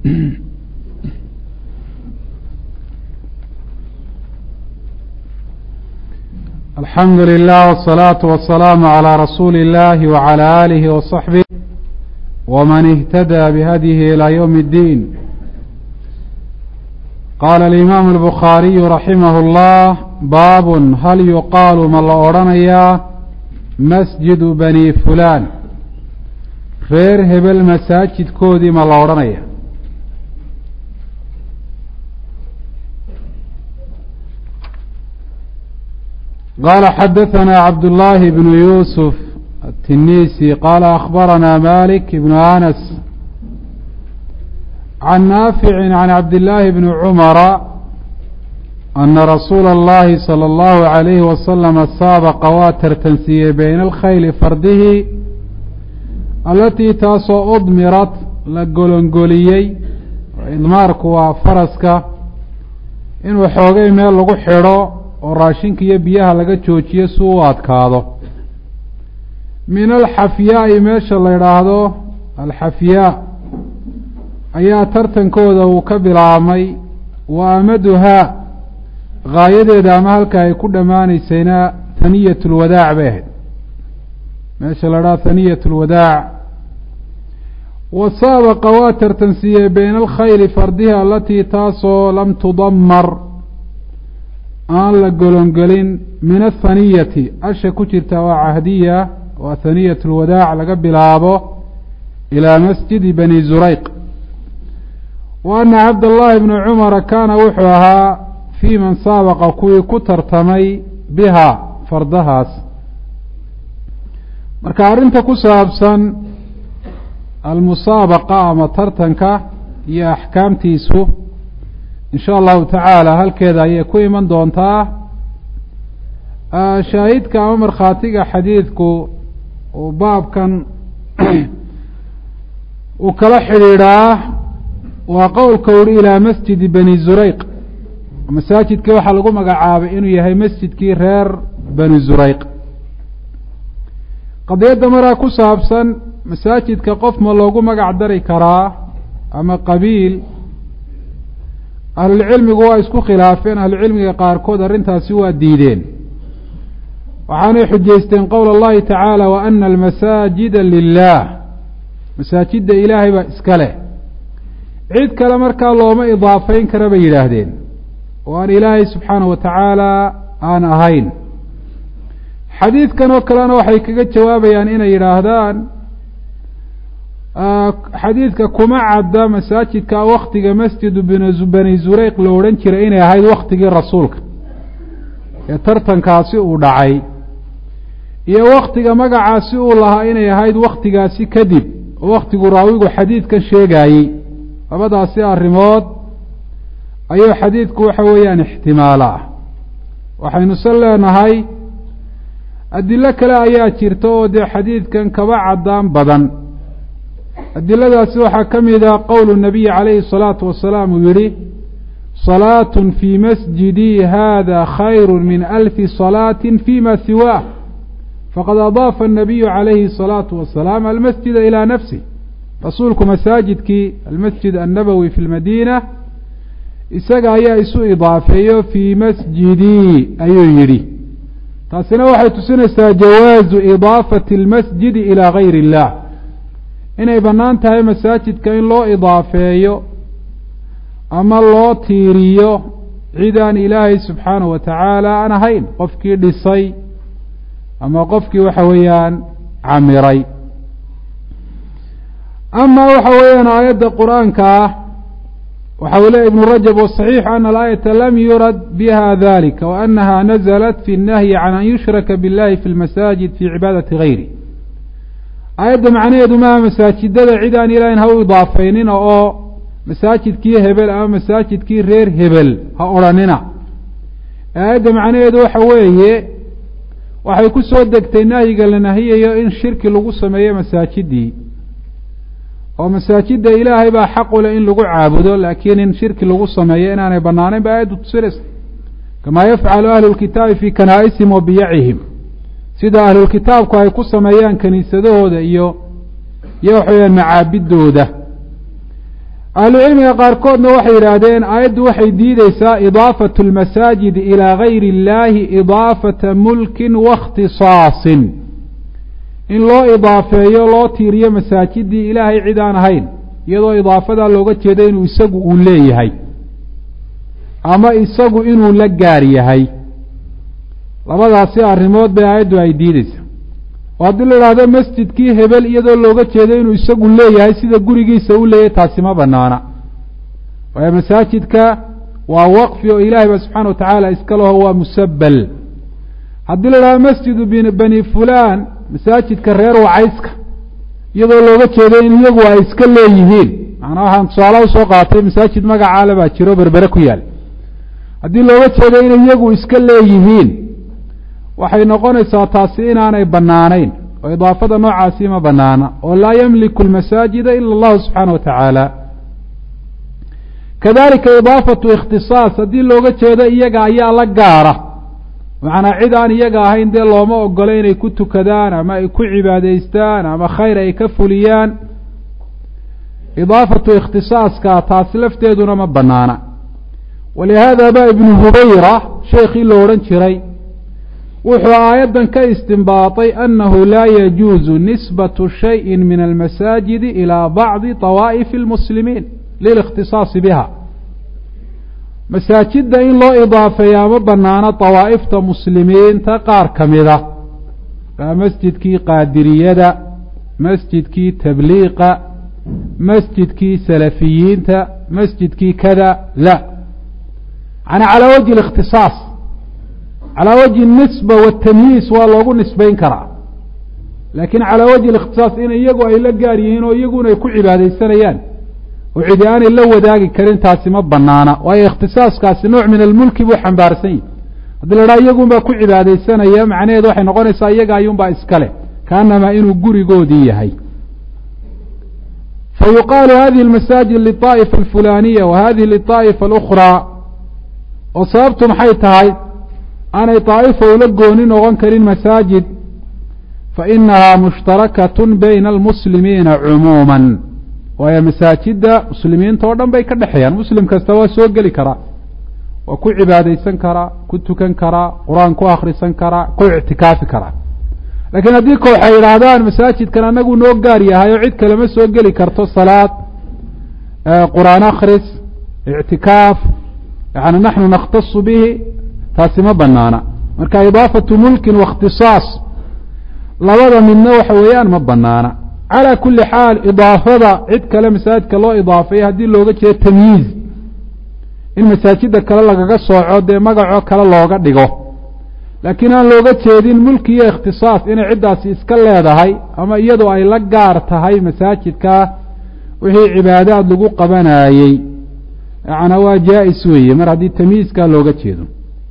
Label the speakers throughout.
Speaker 1: الحمد لله والصلاة والسلام على رسول الله وعلى آله وصحبه ومن اهتدى بهديه إلى يوم الدين. قال الإمام البخاري رحمه الله: باب هل يقال ما لأورانيا مسجد بني فلان reer hebel masaajidkoodii ma la odhanaya. قال حدثنا عبد الله بن يوسف التنيسي قال أخبرنا مالك بن أنس عن نافع عن عبد الله بن عمر أن رسول الله صلى الله عليه وسلم سابق وترتنسي بين الخيل فرده التي تاسو أضمرت لقلنقليي إضمارك وفرسك إن وحوغي ميل لغو حيرو وراشنك يبيها لغا جوجيه سوات كادو من الحفياء ميشا ليراهدو الحفياء أيا ترتن كودا وكبرامي وأمدها غاية دامالك يكون ماني سينا ثنية الوداع به ميشا ليراه ثنية الوداع. وسابق واتر تنسيه بين الخيل فردها التي تاسو لم تضمر aan la golongelin min athaniyati asha ku jirta waa cahdiya waa thaniyat lwadaac laga bilaabo ilaa masjidi bani zurayq. wa ana cabdallahi bna cumara kaana wuxuu ahaa fii man saabaqa kuwii ku tartamay biha fardahaas. marka arrinta ku saabsan almusaabaqa ama tartanka iyo axkaamtiisu in sha allahu tacaala halkeeda ayay ku iman doontaa. shaahidka ama markhaatiga xadiidku uu baabkan uu kala xidhiidhaa waa qowlka uri ilaa masjidi bani zurayq. masaajidkii waxaa lagu magacaabay inuu yahay masjidkii reer bani zurayq. qadiyadda maraa ku saabsan masaajidka qof ma loogu magac dari karaa ama qabiil, ahlulcilmigu waa isku khilaafeen. ahlucilmiga qaarkood arrintaasi waa diideen, waxaanay xujaysteen qowl allahi tacaala wa ana almasaajida lilah, masaajidda ilaahay baa iska leh, cid kale markaa looma idaafayn kara bay yidhaahdeen oo aan ilaahay subxaanahu wa tacaala aan ahayn. xadiidkan oo kalena waxay kaga jawaabayaan inay yidhaahdaan xadiidka kuma cadda masaajidka waktiga masjidu bani zurayq la odhan jiray inay ahayd waktigii rasuulka ee tartankaasi uu dhacay, iyo waktiga magacaasi uu lahaa inay ahayd waktigaasi kadib oo waktigu raawigu xadiidkan sheegayey. labadaasi arrimood ayuu xadiidku waxa weeyaan ixtimaala ah. waxaynu se leenahay adilo kale ayaa jirta oo dee xadiidkan kaba caddaan badan. adiladaasi waxaa ka mida qowl nabiyi calayhi الsalaatu wasalaam uu yihi صalaaة fii masjidii hada khayru min alfi صalaaة fima siwaah, faqad adaafa الnabiyu calayhi الsalaatu wasalaam almasjida ilaa nafsih. rasuulku masaajidkii almasjid annabowi fi lmadiina isaga ayaa isu idaafeeyo fii masjidii ayuu yidhi. taasina waxay tusinaysaa jawaazu idaafati اlmasjidi ilaa gayr اllah, inay bannaan tahay masaajidka in loo idaafeeyo ama loo tiiriyo cid aan ilaahay subxaanahu wa tacaala aan ahayn, qofkii dhisay ama qofkii waxa weeyaan camiray. ama waxa weeyaan aayadda qur-aanka ah waxa uu leeyahy ibnu rajab waصaxiixu ana alaayata lam yurad biha dalika wa anaha nazalat fi اnnahyi can an yushraka biاllahi fi اlmasaajid fi cibaadati gayri. aayadda macnaheedu maaha masaajidada cid aan ilaahin ha u idaafeynina oo masaajidkii hebel ama masaajidkii reer hebel ha odhanina. aayadda macnaheedu waxa weeye waxay ku soo degtay nahyiga la nahiyayo in shirki lagu sameeyo masaajidii, oo masaajidda ilaahay baa xaq u leh in lagu caabudo, laakiin in shirki lagu sameeyo inaanay banaanayn ba aayaddu tusinaysa. kamaa yafcalu ahlu lkitaabi fii kanaa'isihim wa biyacihim, sida ahlulkitaabku ay ku sameeyaan kiniisadahooda iyo waxa weyaan macaabidooda. ahlucilmiga qaarkoodna waxay yidhaahdeen aayaddu waxay diideysaa idaafatu lmasaajid ilaa gayri اllahi idaafata mulkin waاkhtisaasin in loo idaafeeyo loo tiiriyo masaajidii ilaahay cid aan ahayn iyadoo idaafadaa looga jeeda inuu isagu uu leeyahay ama isagu inuu la gaar yahay labadaasi arrimood bay aayaddu ay diideysaa oo haddii la idhaahdo masjidkii hebel iyadoo looga jeedo inuu isagu leeyahay sida gurigiisa u leeyahay taasi ma banaana waayo masaajidka waa waqfi oo ilaahay ba subxaana wa tacaala iska leho waa musabbal haddii la idhahdo masjidu bani fulan masaajidka reer wacayska iyadoo looga jeedo in iyagu ay iska leeyihiin macnaa waxaan tusaala usoo qaatay masaajid magacaale baa jiro berbere ku yaal haddii looga jeedo inay iyagu iska leeyihiin waxay noqonaysaa taasi inaanay banaanayn oo idaafada noocaasi ma banaana oo laa yamliku almasaajida ila allahu subxaana wa tacaala kadalika idaafatu ikhtisaas haddii looga jeedo iyaga ayaa la gaara macnaa cid aan iyaga ahayn dee looma ogolo inay ku tukadaan ama ay ku cibaadaystaan ama khayr ay ka fuliyaan idaafatu ikhtisaaska taasi lafteeduna ma banaana walihaada ba ibnu hubayra sheekhii lo odhan jiray wuxuu aayaddan ka istinbaatay annahu laa yajuuzu nisbatu shayin min almasaajidi ilaa bacdi طawaa'ifi اlmuslimiin lilikhtisaasi biha masaajidda in loo idaafeeyaa ma banaano طawaa'ifta muslimiinta qaar ka mida waa masjidkii qaadiriyada masjidkii tabliiqa masjidkii salafiyiinta masjidkii kada la yani calaa wajhi اlikhtisaas calaa wajhi الnisba waاtamyiis waa loogu nisbayn karaa laakin calaa wajhi اlikhtisaas in iyagu ay la gaar yihiin oo iyaguna ay ku cibaadaysanayaan oo cidi aanay la wadaagi karin taasi ma banaana waayo ikhtisaaskaasi nooc min almulki buu xambaarsan yahi haddii la dhaha iyagunbaa ku cibaadaysanaya macnaheedu waxay noqonaysaa iyaga ayuunbaa iskale kaanamaa inuu gurigoodii yahay fayuqaalu hadihi اlmasaajid liطaa'ifa alfulaniya wa hadihi liطaa'ifa alأkhraa oo sababtu maxay tahay aanay طaa'ifa ula gooni noqon karin masaajid fainahaa mushtarakatu bayna almuslimiina cumuuma waayo masaajidda muslimiinta oo dhan bay ka dhexeeyaan muslim kasta waa soo geli karaa waa ku cibaadaysan karaa ku tukan karaa qur-aan ku akhrisan karaa ku ictikaafi karaa laakiin haddii koox ay yidhaahdaan masaajidkan anagu noo gaar yahay oo cid kalema soo geli karto salaad qur-aan akhris ictikaaf yani naxnu nakhtasu bihi taasi ma banaana marka idaafatu mulkin waاkhtisaas labada midna waxa weeyaan ma banaana calى kuli xaal idaafada cid kale masaajidka loo idaafeeyo haddii looga jeedo tamyiiz in masaajida kale lagaga sooco dee magacoo kale looga dhigo laakiin aan looga jeedin mulki iyo ikhtisaas inay ciddaasi iska leedahay ama iyadoo ay la gaar tahay masaajidkaa wixii cibaadaad lagu qabanayey yana waa jaa-is weeye mar haddii tamyiizkaa looga jeedo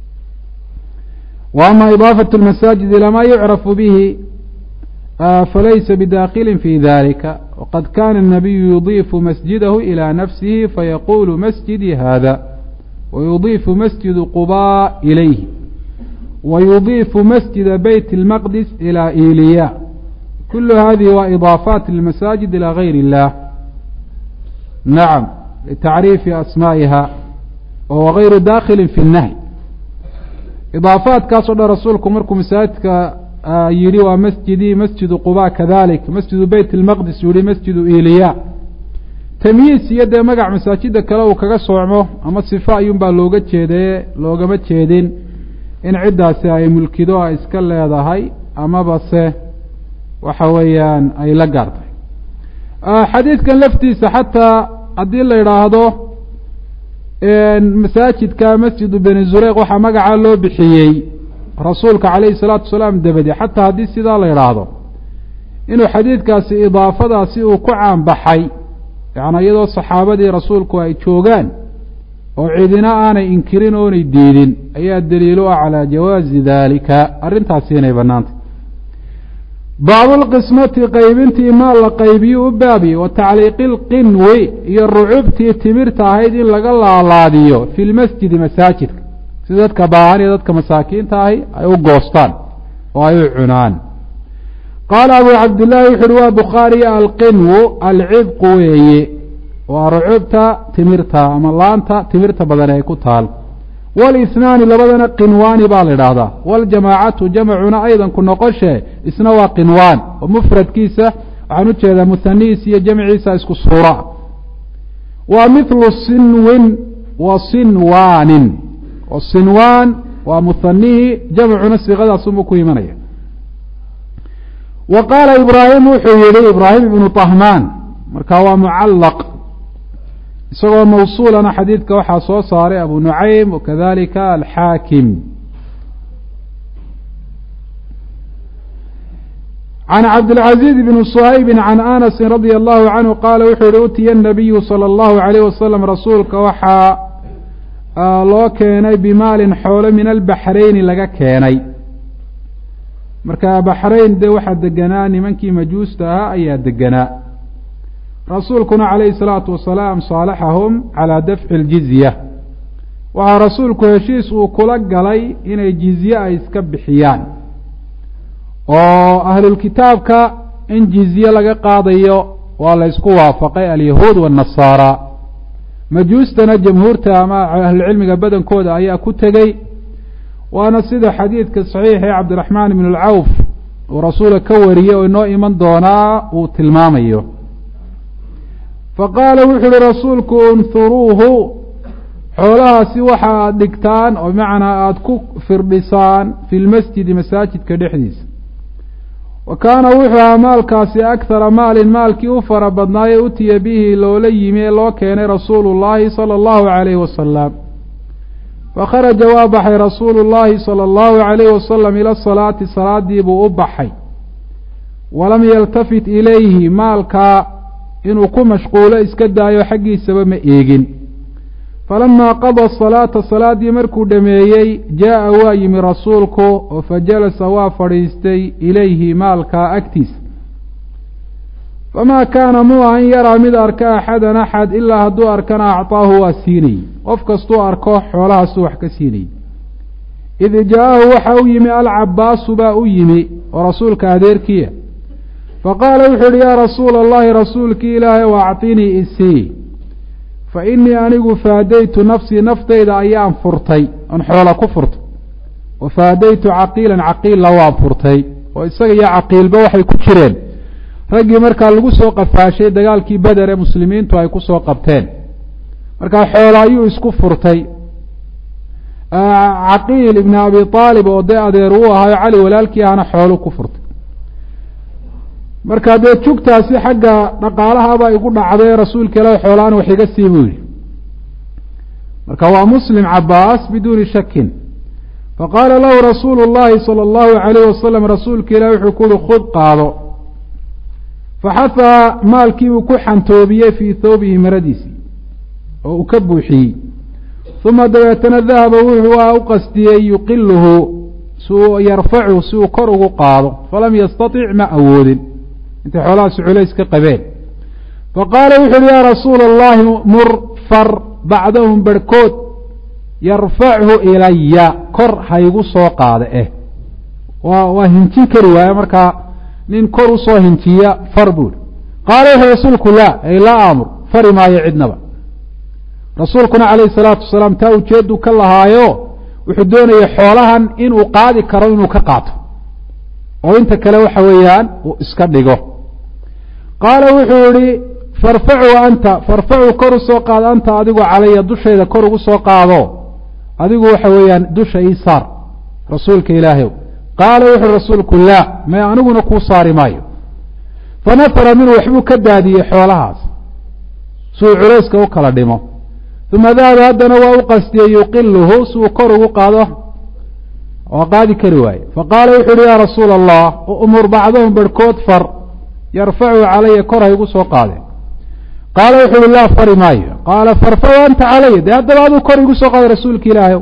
Speaker 1: wa ama idaafatu اlmasaajid ilaa ma yucrafu bihi falaysa bidakili fi dalika waqad kana الnabiyu yudiifu masjidahu ilى nafsihi fayaqulu masjidii hada wayudiifu masjidu quba ilayhi wayudiifu masjida bayt اlmaqdis ilى iliya kulu hadihi waa idaafaat lmasaajid ilى gayr اllah nacam litacriifi asmaa'iha wa gayru dakili fi الnahy idaafaatkaas o dhan rasuulku markuu masaajidka yidhi waa masjidii masjidu quba kadalik masjidu bayt اlmaqdis yihi masjidu iliya tamyiis iyo dee magac masaajida kale uu kaga soocmo ama sifa ayuun baa looga jeedaye loogama jeedin in ciddaasi ay mulkido ay iska leedahay amaba se waxa weeyaan ay la gaartay xadiidkan laftiisa xataa haddii la yidhaahdo masaajidka masjidu bani zureyq waxaa magacaa loo bixiyey rasuulka calayhi salaatu wasalaam dabadi xataa haddii sidaa la yidhaahdo inuu xadiidkaasi idaafadaasi uu ku caanbaxay yani iyadoo saxaabadii rasuulku ay joogaan oo cidina aanay inkirin oonay diidin ayaa daliilo ah calaa jawaazi dalika arrintaasi inay banaantay baabulqismati qaybintii maa la qaybiyo u baabiye wa tacliiqi lqinwi iyo rucubtii timirta ahayd in laga laalaadiyo fi lmasjidi masaajidka si dadka baahan iyo dadka masaakiinta ahi ay u goostaan oo ay u cunaan qaala abu cabdillaahi wuxu uhi waa bukhaariy alqinwu alcibqu weeye وأرعبت تمرتا أما لانت تمرتا بدنا يكتال والاثنان لبدنا قنوان بالرادة والجماعة جمعنا أيضا كنا قشة اسنوا قنوان ومفرد كيسة عنو هذا مثنيس جمع عيسى اسكو الصورة ومثل الصنو وصنوان والصنوان ومثنيه جمعنا الصيغة سمكو يمنيه وقال إبراهيم وحيري إبراهيم بن طهمان مركوا معلق سوى موصولنا حديث كوحى صاري أبو نعيم وكذلك الحاكم عن عبد العزيز بن صهيب عن أنس رضي الله عنه قال وحيري النبي صلى الله عليه وسلم رسولك وحى loo keenay bimaalin xoolo min albaxrayni laga keenay marka baxrayn de waxa deganaa nimankii majuusta ahaa ayaa deganaa rasuulkuna calayhi salaatu wasalaam saalaxahum calaa dafci aljizya waxaa rasuulku heshiis uu kula galay inay jizye ay iska bixiyaan oo ahlulkitaabka in jizye laga qaadayo waa la isku waafaqay alyahuud waannasaara majuustana jamhuurta ama ahlucilmiga badankooda ayaa ku tegey waana sida xadiidka saxiixa ee cabdiraxmaan ibn alcawf uu rasuula ka wariyey oo inoo iman doonaa uu tilmaamayo faqaala wuxu uhi rasuulku unhuruuhu xoolahaasi waxa aad dhigtaan oo macnaa aada ku firdhisaan fi lmasjidi masaajidka dhexdiisa wa kaana wuxuu ahaa maalkaasi akhara maalin maalkii u fara badnaaye utiya bihi loola yimi ee loo keenay rasuulu llaahi sala allahu calayhi wasalam fakharaja waa baxay rasuulu llaahi sala allahu calayhi wasalam ila salaati salaadii buu u baxay walam yaltafit ilayhi maalkaa inuu ku mashquulo iska daayo xaggiisaba ma eegin falamaa qada salaata salaadii markuu dhameeyey jaa'a waa yimi rasuulku oo fajalasa waa fadhiistay ilayhi maalkaa agtiisa famaa kaana muu an yaraa mid arka axadan axad ilaa hadduu arkana acطaahu waa siinayey qof kastuu arko xoolahaasuu wax ka siinayey id jaaءahu waxa u yimi alcabaasu baa u yimi oo rasuulka adeerkiya faqaala wuxuu uhi yaa rasuula allahi rasuulkii ilaahay wa acطinii isii fa inii anigu faadaytu nafsii naftayda ayaan furtay oon xoola ku furtay wa faadaytu caqiilan caqiilla waan furtay oo isaga iyo caqiilba waxay ku jireen raggii markaa lagu soo qafaashay dagaalkii beder ee muslimiintu ay ku soo qabteen markaa xoola ayuu isku furtay caqiil ibn abi aalib oo dee adeer uu ahaayo cali walaalkii ahna xoolu ku furtay markaa dee jugtaasi xagga dhaqaalahabaa igu dhacday rasuulka ilaah xoolaan wax iga sii buu yihi marka waa muslim cabaas biduuni shakin faqaala lahu rasuulu llahi sala allahu calayh wasalam rasuulka ilaah wuxuu ku uhi khud qaado faxahaa maalkii uu ku xantoobiyey fii thawbihi maradiisii oo uu ka buuxiyey uma dabeetana dahaba wuxuu u qastiyey yuqiluhu si uu yarfachu si uu kor ugu qaado falam yastatic ma awoodin intay xoolahaasi culays ka qabeen faqaala wuxu uhi yaa rasuula allahi mur far bacdahum barhkood yarfachu ilaya kor haygu soo qaada waa hinjin kari waaye markaa nin kor usoo hinjiya far buuri qaala wuxu rasuulku laa ay laa amur fari maayo cidnaba rasuulkuna calayhi salaatu wasalaam taa ujeedu ka lahaayo wuxuu doonayay xoolahan inuu qaadi karo inuu ka qaato oo inta kale waxa weeyaan uu iska dhigo qaala wuxuu yihi farfacu kor usoo qaado anta adigu calaya dushayda kor ugu soo qaado adigu waxa weeyaan dusha ii saar rasuulka ilaahay qaala wuxuu rasuulku laa may aniguna kuu saari maayo fanafara minhu waxbuu ka daadiyey xoolahaas si uu culayska u kala dhimo uma dahaba haddana waa u qastiyey yuqiluhu si uu kor ugu qaado waa qaadi kari waaye faqaala wuxu uhi yaa rasuula allah umur bacdahum barhkood far yarfacu calaya kor haygu soo qaade qaala wuxu uhi laa fari maayo qaala farfacu anta calaya dee haddaba aduu kor igu soo qaaday rasuulka ilaahay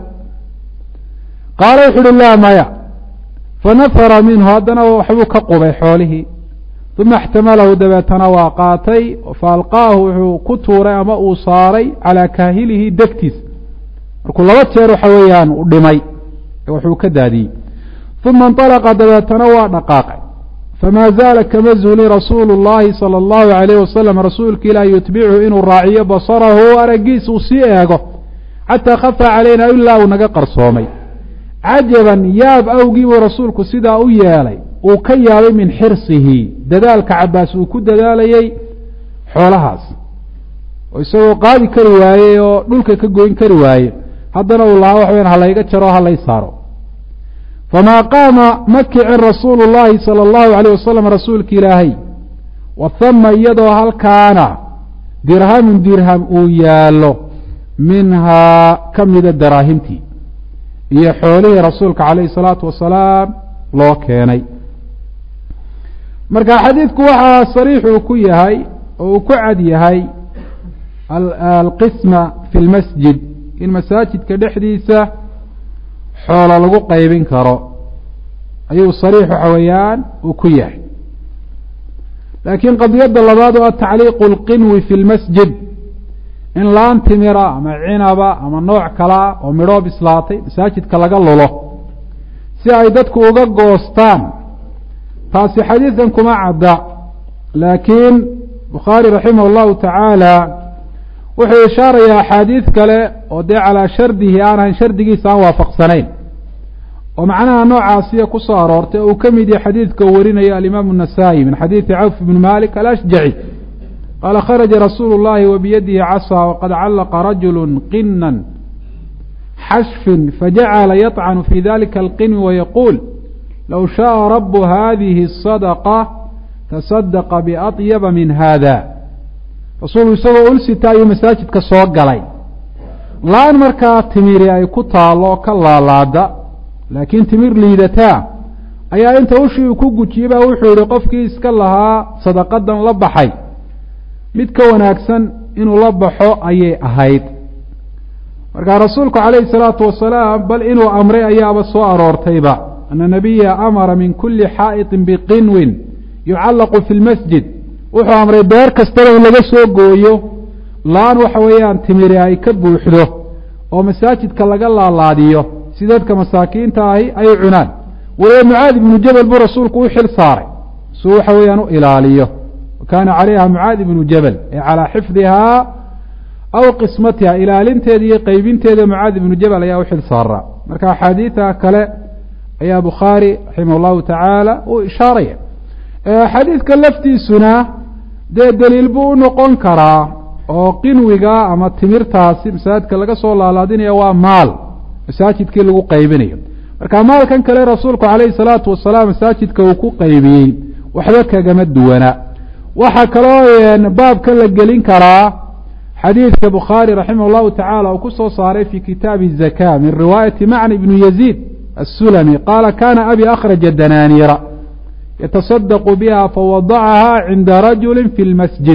Speaker 1: qaala wuxu uhi laa maya fanafara minhu haddana waxbuu ka qubay xoolihii uma اxtamalahu dabeetana waa qaatay faalqaahu wuxuu ku tuuray ama uu saaray calaa kaahilihi degtiis markuu laba jeer waxa weeyaan dhimay waxuu ka daadiyey uma اnطalaqa dabeetana waa dhaqaaqay فما زال كما زuلi رasuuل اللahi صلى الله عليه وسلم rasuulka ilah يتبchu inuu raaciyo baصرhu aragiis uu sii eego xatىa khafى عalayna ilaa uu naga qarsoomay cajaبا yaab awgii buu rasuulku sidaa u yeelay uu ka yaabay min xirصihi dadaalka cabaas uu ku dadaalayey xoolahaas oo isagoo qaadi kari waayey oo dhulka ka goyn kari waaye haddana uu lahaa waxa wya halayga jaro halay saaro famaa qaama ma kicin rasuulu llahi salى اllahu عalيه wasalam rasuulka ilaahay wahama iyadoo halkaana dirhamun dirham uu yaalo minhaa ka mida daraahimtii iyo xoolihii rasuulka calayhi الsalaatu wasalaam loo keenay marka xadiidku waxaa sariix uu ku yahay oo uu ku cad yahay alqisma fi lmasjid in masaajidka dhexdiisa xoolo lagu qaybin karo ayuu sariix waxa weeyaan uu ku yahay laakiin qadiyadda labaad oo tacliiqu اlqinwi fi lmasjid in laan timira ama cinaba ama nooc kalea oo midhoo bislaatay masaajidka laga lulo si ay dadku uga goostaan taasi xadiidan kuma cadda laakiin bukhaari raximah اllahu tacaala wuxuu ishaarayaa axaadiid kale oo dee calaa shardihi aan ahayn shardigiisa aan waafaqsanayn oo macnaha noocaasiya ku soo aroortay oo uu ka mid yahay xadiidka uu warinayo alimaamu النasaaئي min xadiidi cawf bn malik alashjaci qaala kharaja rasuulu الlahi wabiyadihi casaa waqad callaqa rajulu qinan xashfin fajacala yaطcanu fi dalika alqinwi wayaquul low shaءa rabu hadihi الصadقة taصadaqa biaطyaba min hada rasuulku isagoo ulsita ayuu masaajidka soo galay laan markaa timiri ay ku taalo ka laalaada laakiin timir liidataa ayaa inta ushii uu ku gujiyey baa wuxuu yihi qofkii iska lahaa sadaqadan la baxay mid ka wanaagsan inuu la baxo ayay ahayd markaa rasuulku calayhi الsalaatu wasalaam bal inuu amray ayaaba soo aroortayba ana nabiya amara min kuli xaa'iطin biqinwin yucallaqu fi lmasjid wuxuu amray beer kastaba in laga soo gooyo laan waxa weeyaan timiri ay ka buuxdo oo masaajidka laga laalaadiyo si dadka masaakiinta ahi ay cunaan waliba mucaad ibnu jabal buu rasuulku u xil saaray suu waxa weeyaan u ilaaliyo kaana calayha mucaad ibnu jabal ee calaa xifdihaa aw qismatiha ilaalinteeda iyo qeybinteeda mucaad ibnu jabal ayaa u xil saaraa marka axaadiida kale ayaa bukhaari raximah اllahu tacaala uu ishaaraya xadiidka laftiisuna dee daliil buu u noqon karaa oo qinwiga ama timirtaasi masaajidka laga soo laalaadinaya waa maal masaajidkii lagu qaybinayo marka maalkan kale rasuulku calayhi الsalaatu wasalaam masaajidka uu ku qaybiyey waxba kagama duwana waxaa kaloo baabka la gelin karaa xadiidka bukhaari raximah اllahu tacala uu ku soo saaray fi kitaabi الzaka min riwaayati macn ibnu yaziid الsulami qaala kana abi akhraja danaaniira yataصadaqu biha fawadacaha cinda rajuli fi lmasjid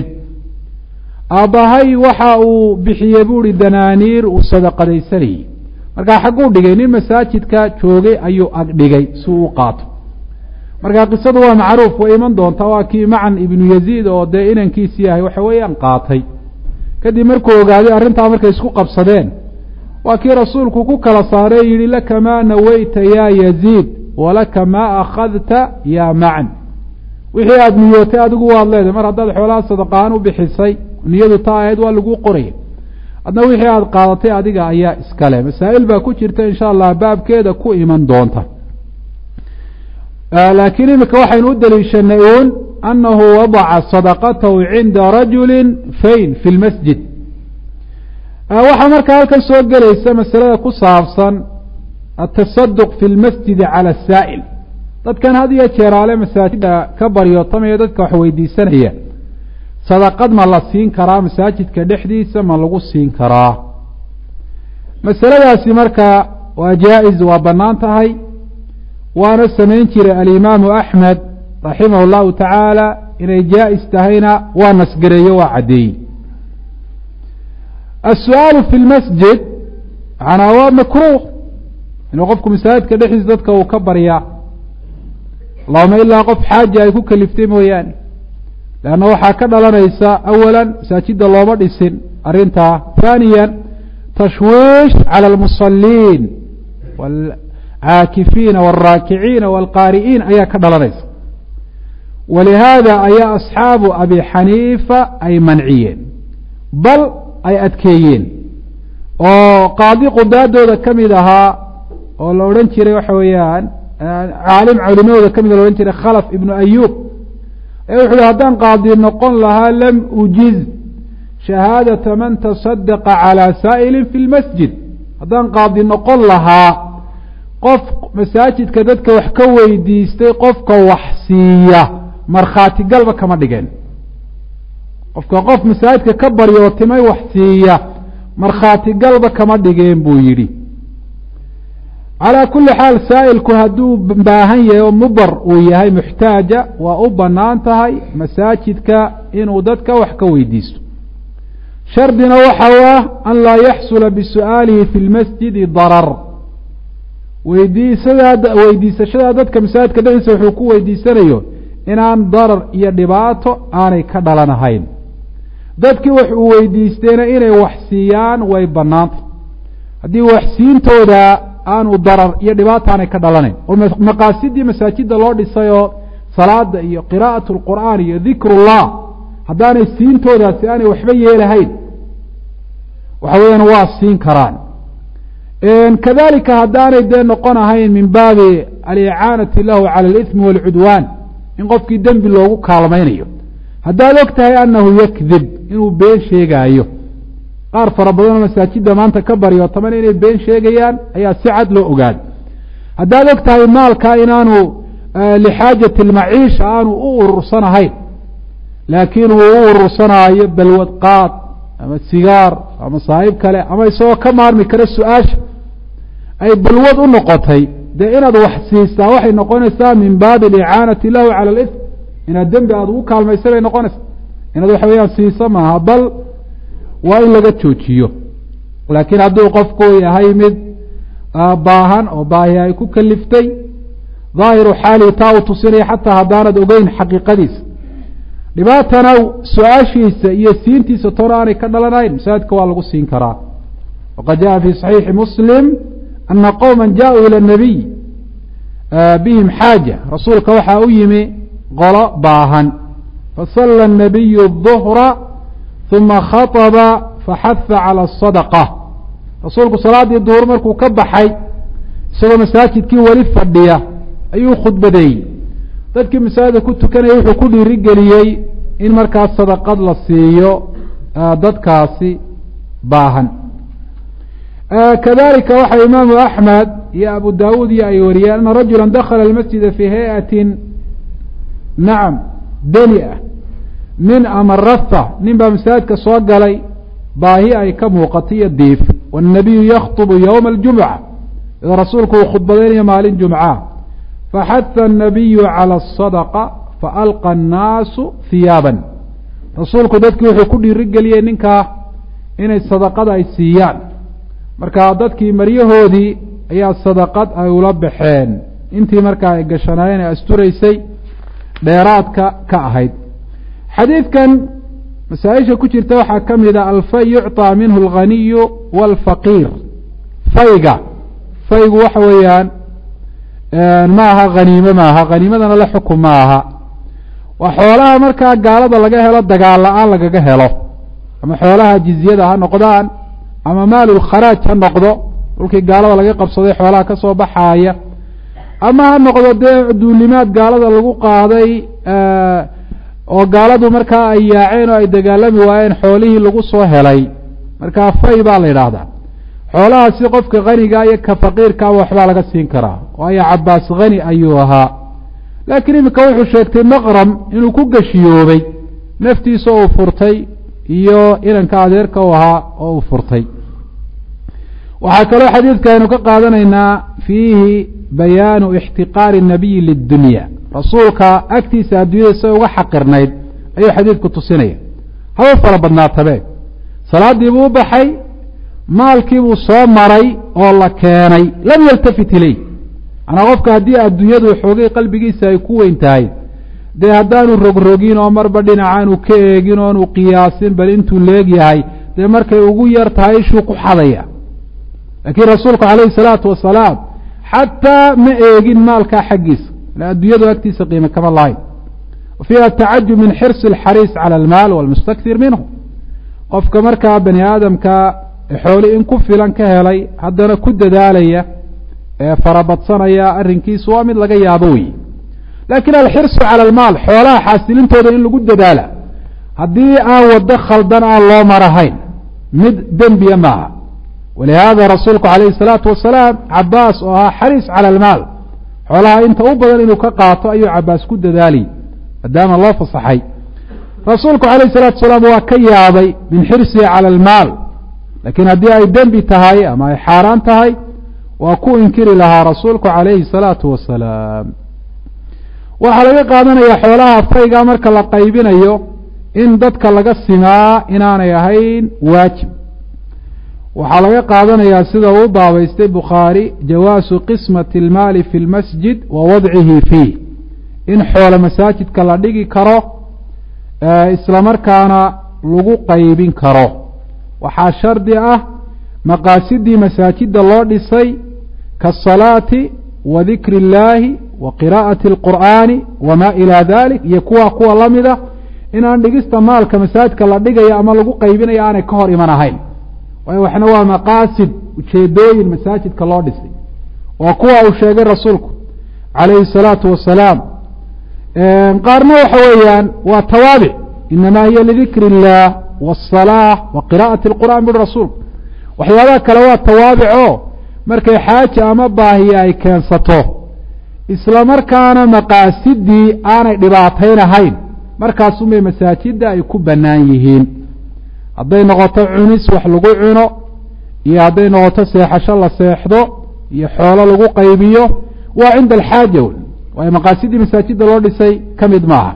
Speaker 1: aabbahay waxa uu bixiyey buu hi danaaniir uu sadaqadaysanayey markaa xagguu dhigay nin masaajidka joogay ayuu ag dhigay si uu u qaato markaa qisadu waa macruuf way iman doontaa waa kii macan ibnu yaziid oo dee inankiisi yahay waxa weeyaan qaatay kadib markuu ogaaday arrintaa markay isku qabsadeen waa kii rasuulku ku kala saaray yihi laka maa naweyta ya yaziid walaka maa akhadta ya macan wixii aada niyootay adigu waad leedahay mar haddaad xoolaha sadaqaan u bixisay niyadu taa ahayd waa lagu qoraya adna wixii aada qaadatay adiga ayaa iskale masaa'il baa ku jirta insha allah baabkeeda ku iman doonta laakiin imika waxaynu u daliishanay uun annahu wadaca sadaqatahu cinda rajuli fayn fi lmasjid waxaa markaa halkan soo gelaysa masalada ku saabsan atasaduq fi lmasjidi cala asaa'il dadkan had iyo jeeraale masaajida ka baryootamaya dadka wax weydiisanaya sadaqad ma la siin karaa masaajidka dhexdiisa ma lagu siin karaa masaladaasi marka waa jaa-is waa bannaan tahay waana samayn jiray alimaamu axmed raximah اllahu tacaala inay jaa-is tahayna waa nasgareeyo waa caddeeyey aلsu'aalu fi lmasjid manaa waa makruuh inuu qofku masaajidka dhexdiisa dadka uu ka baryaa allahuma ilaa qof xaaja ay ku kaliftay mooyaane leanna waxaa ka dhalanaysa awala masaajida looma dhisin arrintaa haaniya tashwiish cala almusaliin waalcaakifiina waalraakiciina waalqaari'iin ayaa ka dhalanaysa ولهذا أي أصحاab أبي xaniifa ay manciyeen bal ay adkeeyeen oo qaadi qudaadooda ka mid ahaa oo la odhan jiray waxa weeyaan caalim culimadooda ka mid la odhan jiray khalaf ibnu ayub ee wuxu uhi haddaan qaadi noqon lahaa lam ujiz shahaadata man taصadaqa calى saa'ilin fi lmasjid haddaan qaadi noqon lahaa qof masaajidka dadka wax ka weydiistay qofka wax siiya markhaati galba kama dhigeen qofka qof masaajidka ka baryootimay wax siiya markhaati galba kama dhigeen buu yidhi calaa kuli xaal saa'ilku hadduu baahan yahay oo mubar uu yahay muxtaaja waa u bannaan tahay masaajidka inuu dadka wax ka weydiisto shardina waxa ah an laa yaxsula bisu'aalihi fi lmasjidi darar weydiisashadaa dadka masaajidka dhexdiisa wuxuu ku weydiisanayo inaan darar iyo dhibaato aanay ka dhalanahayn dadkii wax uu weydiisteena inay wax siiyaan way bannaantay haddii waxsiintooda aanu darar iyo dhibaato aanay ka dhalanayn oo maqaasidii masaajidda loo dhisay oo salaada iyo qiraa'at lqur'aan iyo dikrullah haddaanay siintoodaasi aanay waxba yeelahayn waxa weeyaan waa siin karaan kadalika haddaanay dee noqon ahayn min baabi alicaanati lahu cala alithmi waalcudwaan in qofkii dembi loogu kaalmaynayo haddaad og tahay annahu yakdib inuu been sheegaayo qaar fara badanoo masaajidda maanta ka baryootaman inay been sheegayaan ayaa si cad loo ogaada haddaad og tahay maalkaa inaanu lixaajati almaciisha aanu u urursanahayn laakiin uu u urursanaayo balwad qaad ama sigaar ama saaxiib kale ama isagoo ka maarmi kara su-aasha ay balwad u noqotay dee inaad wax siistaa waxay noqonaysaa min baabi alicaanati lahu cala alifm inaad dembi aada ugu kaalmaysa bay noqonaysaa inaad waxa weeyaan siiso maaha bal waa in laga joojiyo laakiin hadduu qofku yahay mid baahan oo baahi ay ku kaliftay daahiru xaalihi taa uu tusinaya xataa haddaanad ogeyn xaqiiqadiisa dhibaatana su-aashiisa iyo siintiisa toona aanay ka dhalanayn masaajidka waa lagu siin karaa waqad jaءa fi صaxiixi muslim ana qowma jaءuu ilى الnabiy bihim xaaja rasuulka waxaa u yimi qolo baahan fasala الnabiyu الظhra ثuma khaطba faxaha calى الصadقة rasuulku salaadii duhur markuu ka baxay isagoo masaajidkii weli fadhiya ayuu khudbadeeyey dadkii masaajida ku tukanaya wuxuu ku dhiiri geliyey in markaas sadaqad la siiyo dadkaasi baahan kadalika waxa imaamu axmed iyo abu dawuud iyo ay wariyeen ana rajula dakla اlmasjida fi hayati nacam dania nin ama ratha nin baa masaajidka soo galay baahi ay ka muuqatay iyo diif wالnabiyu yakطbu ywma اljumca ida rasuulku uu khudbadaynayo maalin jumca faxaha الnabiyu calى الصadقة faalqa الnaasu hiyaaban rasuulku dadkii wuxuu ku dhiiri geliyey ninkaa inay sadaqada ay siiyaan marka dadkii maryahoodii ayaa sadaqad ay ula baxeen intii markaa ay gashanaayeen ee asturaysay dheeraadka ka ahayd xadiidkan masaaisha ku jirta waxaa ka mid a alfay yucطى minhu اlganiyu wاlfaqiir faygu waxa weeyaan ma aha haniime maaha haniimadana la xukum ma aha waa xoolaha markaa gaalada laga helo dagaal la-aan lagaga helo ama xoolaha jizyada ha noqdaan ama maalulkharaaj ha noqdo dhulkii gaalada laga qabsaday xoolaha ka soo baxaaya ama ha noqdo dee duulimaad gaalada lagu qaaday oo gaaladu markaa ay yaaceen oo ay dagaalami waayeen xoolihii lagu soo helay markaa fay baa la yidhaahdaa xoolahaasi qofka haniga iyo ka faqiirkaaba waxbaa laga siin karaa waayo cabaas hani ayuu ahaa laakiin iminka wuxuu sheegtay maqram inuu ku gashiyoobay naftiisa uu furtay iyo inanka adeerka u ahaa oo uu furtay waxaa kaloo xadiidka aynu ka qaadanaynaa fiihi bayaanu ixtiqaari الnabiyi lidunya rasuulka agtiisa adduunyada say uga xaqirnayd ayuu xadiidku tusinaya haba fara badnaatabe salaadii buu u baxay maalkii buu soo maray oo la keenay lam yaltafit iley manaa qofka haddii adduunyadu xoogay qalbigiisa ay ku weyn tahay dee haddaanu rogrogin oo marba dhinacaanu ka eegin oonu qiyaasin bal intuu leegyahay dee markay ugu yar tahay ishuu ku xadaya laakiin rasuulku calayhi salaatu wasalaam xataa ma eegin maalkaa xaggiisa ila adduunyadu agtiisa qiime kama lahayn وفيها التعجب من حرص الحريص على المال والمستكثر منه qofka markaa bani aadamka xooli in ku filan ka helay haddana ku dadaalaya ee farabadsanaya arrinkiisu waa mid laga yaabo wey laakiin alxirsu cala almaal xoolaha xaasilintooda in lagu dadaala haddii aan waddo khaldan aan loo marahayn mid dembiya maaha walihaada rasuulku calayhi الsalaatu wasalaam cabaas oo ahaa xariis cala almaal xoolaha inta u badan inuu ka qaato ayuu cabaas ku dadaali maadaama loo fasaxay rasuulku calayh الsalatu wasalaam waa ka yaabay min xirsihi cala almaal laakiin haddii ay dembi tahay ama ay xaaraan tahay waa ku inkiri lahaa rasuulku calayhi الsalaatu wasalaam waxaa laga qaadanaya xoolaha fayga marka la qaybinayo in dadka laga simaa inaanay ahayn waajib waxaa laga qaadanayaa sida uu baabaystay bukhaari jawaasu qismati اlmaali fi اlmasjid wa wadcihi fiih in xoolo masaajidka la dhigi karo isla markaana lagu qaybin karo waxaa shardi ah maqaasidii masaajida loo dhisay kaasalaati wa dikri اllaahi wa qiraa'ati اlqur'aani wama ilaa dalik iyo kuwa lamida inaan dhigista maalka masaajidka la dhigayo ama lagu qaybinayo aanay ka hor iman ahayn waayo waxna waa maqaasid ujeedooyin masaajidka loo dhisay oo kuwa uu sheegay rasuulku calayhi الsalaatu wasalaam qaarna waxa weeyaan waa tawaabic inama hiya lidikri اllah wالصalaaة wa qira'ati اlqur'an buri rasuulku waxyaabaha kale waa tawaabic oo markay xaaja ama baahiya ay keensato isla markaana maqaasidii aanay dhibaataynahayn markaasunbay masaajida ay ku bannaan yihiin hadday noqoto cunis wax lagu cuno iyo hadday noqoto seexasho la seexdo iyo xoolo lagu qaybiyo waa cinda alxaaja waayo maqaasidii masaajida loo dhisay ka mid maaha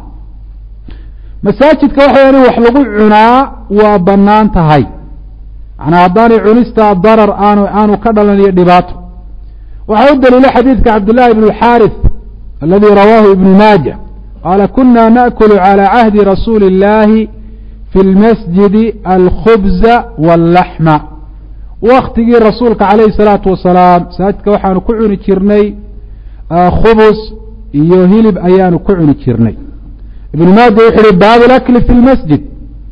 Speaker 1: masaajidka waxa in wax lagu cunaa waa bannaan tahay manaa haddaanay cunista darar aanu ka dhalanayo dhibaato waxaa u daliila xadiidka cabdillaahi ibn اlxaarith aladi rawaahu ibnu maaja qaala kuna naأkulu calى cahdi rasuuli اllahi fi اlmasjidi alkhubza wاllaxma waktigii rasuulka calayhi الsalaatu wasalaam masaajidka waxaanu ku cuni jirnay khubus iyo hilib ayaanu ku cuni jirnay ibnu maaja wuxu uhi baabu lakli fi lmasjid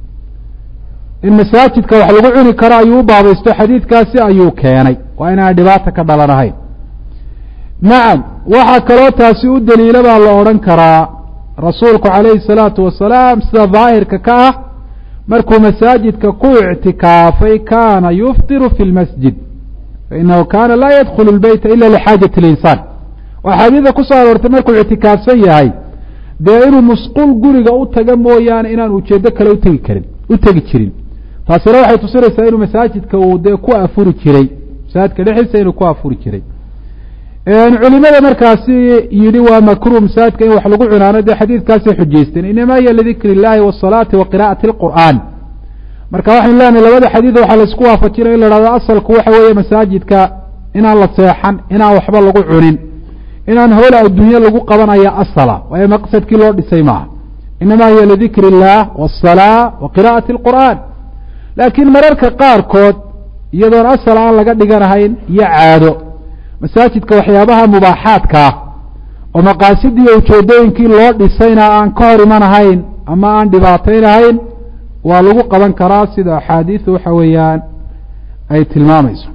Speaker 1: in masaajidka wax lagu cuni karo ayuu u baabaysto xadiidkaasi ayuu keenay waa inaan dhibaata ka dhalanahayn nacam waxaa kaloo taasi u daliila baa la odhan karaa rasuulku calayhi الsalaatu wasalaam sida daahirka ka ah markuu masaajidka ku ictikaafay kaana yuftiru fi اlmasjid fainahu kaana laa yadkulu اlbeyta ila lixaajati اlinsaan oo axaadiida ku soo aroortay markuu ictikaafsan yahay dee inuu musquul guriga u taga mooyaane inaan ujeedo kale u tegi jirin taasina waxay tusinaysaa inuu masaajidka uu dee ku afuri jiray masaajidka dhexdiisa inuu ku afuri jiray culimada markaasi yidhi waa makruh masaajidka in wax lagu cunaano dee xadiidkaasay xujaysteen inama hiya lidikri اllahi wالsalaati wa qira'ati اlqur'aan marka waxaynu leenahay labada xadiid waxaa laisku waafajinaya in la hahdo asalku waxa weeye masaajidka inaan la seexan inaan waxba lagu cunin inaan hoola adduunye lagu qabanaya asala waayo maqsadkii loo dhisay maaha inama hiya lidikri اllah wالsalaa wa qira'ati اlqur'aan laakiin mararka qaarkood iyadoon asal aan laga dhiganahayn iyo caado masaajidka waxyaabaha mubaaxaadkaa oo maqaasidii ujeedooyinkii loo dhisayna aan ka hor imanahayn ama aan dhibaataynahayn waa lagu qaban karaa sida axaadiisu waxa weeyaan ay tilmaamayso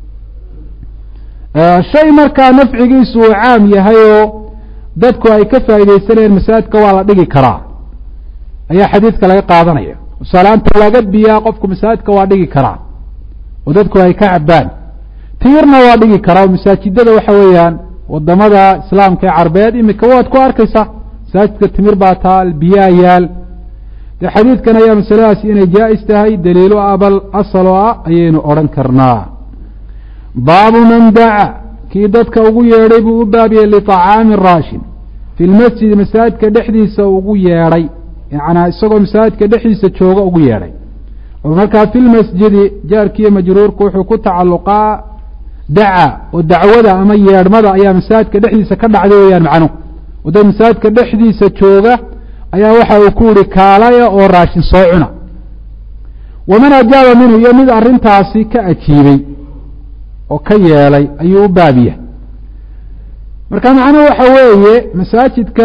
Speaker 1: shay markaa nafcigiisu uu caam yahay oo dadku ay ka faa'iidaysanayeen masaajidka waa la dhigi karaa ayaa xadiidka laga qaadanaya salaanta laga biyaa qofku masaajidka waa dhigi karaa oo dadku ay ka cabaan tiirna waa dhigi karaa oo masaajidada waxa weeyaan wadamada islaamka ee carbeed imika waad ku arkaysaa masaajidka timir baa taal biyaa yaal dee xadiidkan ayaa masaladaasi inay jaa-is tahay daliilo abal asal oo ah ayaynu odhan karnaa baabu man daca kii dadka ugu yeedhay buu u baabiyey liطacaami raashin fi lmasjidi masaajidka dhexdiisa ugu yeedhay yanaa isagoo masaajidka dhexdiisa jooga ugu yeedhay oo markaa fi lmasjidi jaarkiiyo majruurku wuxuu ku tacalluqaa daca oo dacwada ama yeedhmada ayaa masaajidka dhexdiisa ka dhacday weyaan macnuhu wadda masaajidka dhexdiisa jooga ayaa waxa uu ku yihi kaalaya oo raashin soo cuna waman ajaaba minhu iyo mid arrintaasi ka ajiibay oo ka yeelay ayuu u baabiya marka macnuhu waxa weeye masaajidka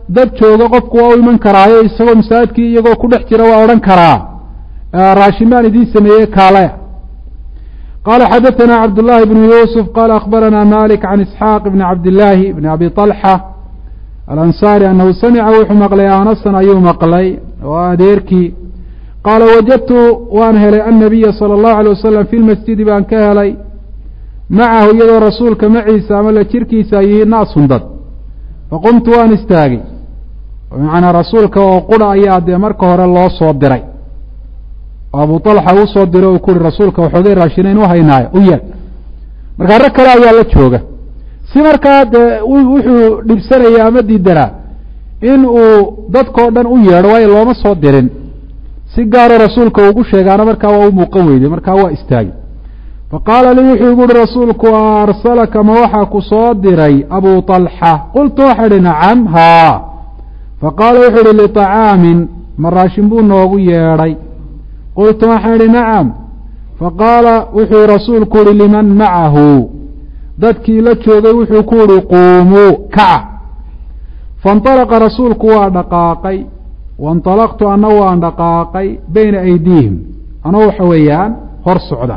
Speaker 1: dad jooga qofku waa u iman karaayo isagoo masaajidkii iyagoo ku dhex jira waa odhan karaa raashin baan idiin sameeyey kaalaya. qala xadaثna cabdالlahi bn yusuf qala akhbarana malik can isxaaq bn cabdillaahi bn abi طalxa alansaari anahu samica wuxuu maqlay anasan ayuu maqlay oo adeerkii qaala wajadtu waan helay annabiya salى اllahu alيه wasalam fi lmasjidi baan ka helay macahu iyadoo rasuulka maciisa ama la jirkiisa ay yihiin naasun dad faqumtu waan istaagay macnaa rasuulka oo qura ayaa dee marka hore loo soo diray oo abu طalxa uu soo diray uu ku uhi rasuulka waxoogay raashinayn u haynaayo u yeedh markaa rag kale ayaa la jooga si markaa dee wuxuu dhibsanaya ama diidanaa in uu dadkao dhan u yeedho waayo looma soo dirin si gaaro rasuulka ugu sheegaana markaa waa u muuqan weyday markaa waa istaagay faqaala lii wuxuu igu uhi rasuulku arsalaka ma waxaa ku soo diray abu طalxa qultu waxa idhi nacam haa faqaala wuxuu ihi liطacaamin ma raashin buu noogu yeedhay qultu waxaan idhi nacam faqaala wuxuu rasuulku uhi liman macahu dadkii la joogay wuxuu ku uhi quumuu kaca faاnطalaqa rasuulku waa dhaqaaqay waاnطalaqtu ana waan dhaqaaqay bayna aydiihim anoo waxa weeyaan hor socda.